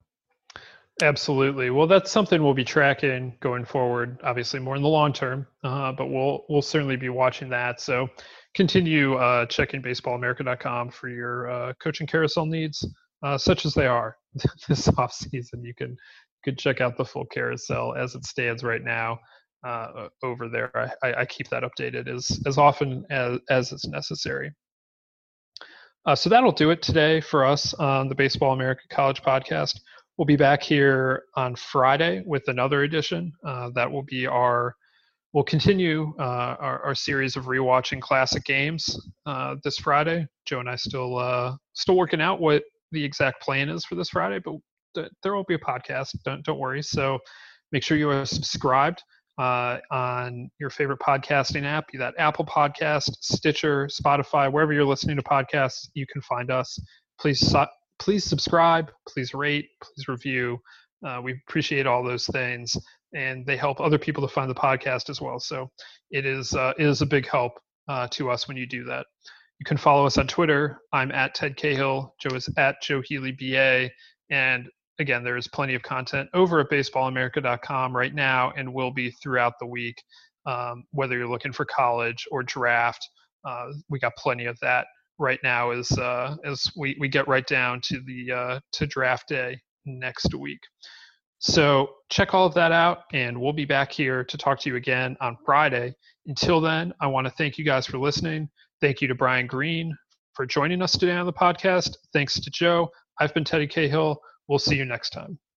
Absolutely. Well, that's something we'll be tracking going forward, obviously more in the long term, uh, but we'll we'll certainly be watching that. So continue uh, checking baseball america dot com for your uh, coaching carousel needs, uh, such as they are this off season. You can, you can check out the full carousel as it stands right now uh, over there. I, I keep that updated as, as often as, as is necessary. Uh, so that'll do it today for us on the Baseball America College podcast. We'll be back here on Friday with another edition. Uh, that will be our, we'll continue uh, our, our series of rewatching classic games uh, this Friday. Joe and I still uh, still working out what the exact plan is for this Friday, but th- there will be a podcast. Don't don't worry. So make sure you are subscribed uh, on your favorite podcasting app, be that Apple Podcast, Stitcher, Spotify, wherever you're listening to podcasts, you can find us. Please, su- please subscribe, please rate, please review. Uh, we appreciate all those things, and they help other people to find the podcast as well. So it is uh, it is a big help uh, to us when you do that. You can follow us on Twitter. I'm at Ted Cahill. Joe is at Joe Healy B A. And again, there is plenty of content over at baseball america dot com right now, and will be throughout the week. Um, whether you're looking for college or draft, uh, we got plenty of that right now as uh, as we, we get right down to the uh, to draft day next week. So check all of that out, and we'll be back here to talk to you again on Friday. Until then, I want to thank you guys for listening. Thank you to Brian Green for joining us today on the podcast. Thanks to Joe. I've been Teddy Cahill. We'll see you next time.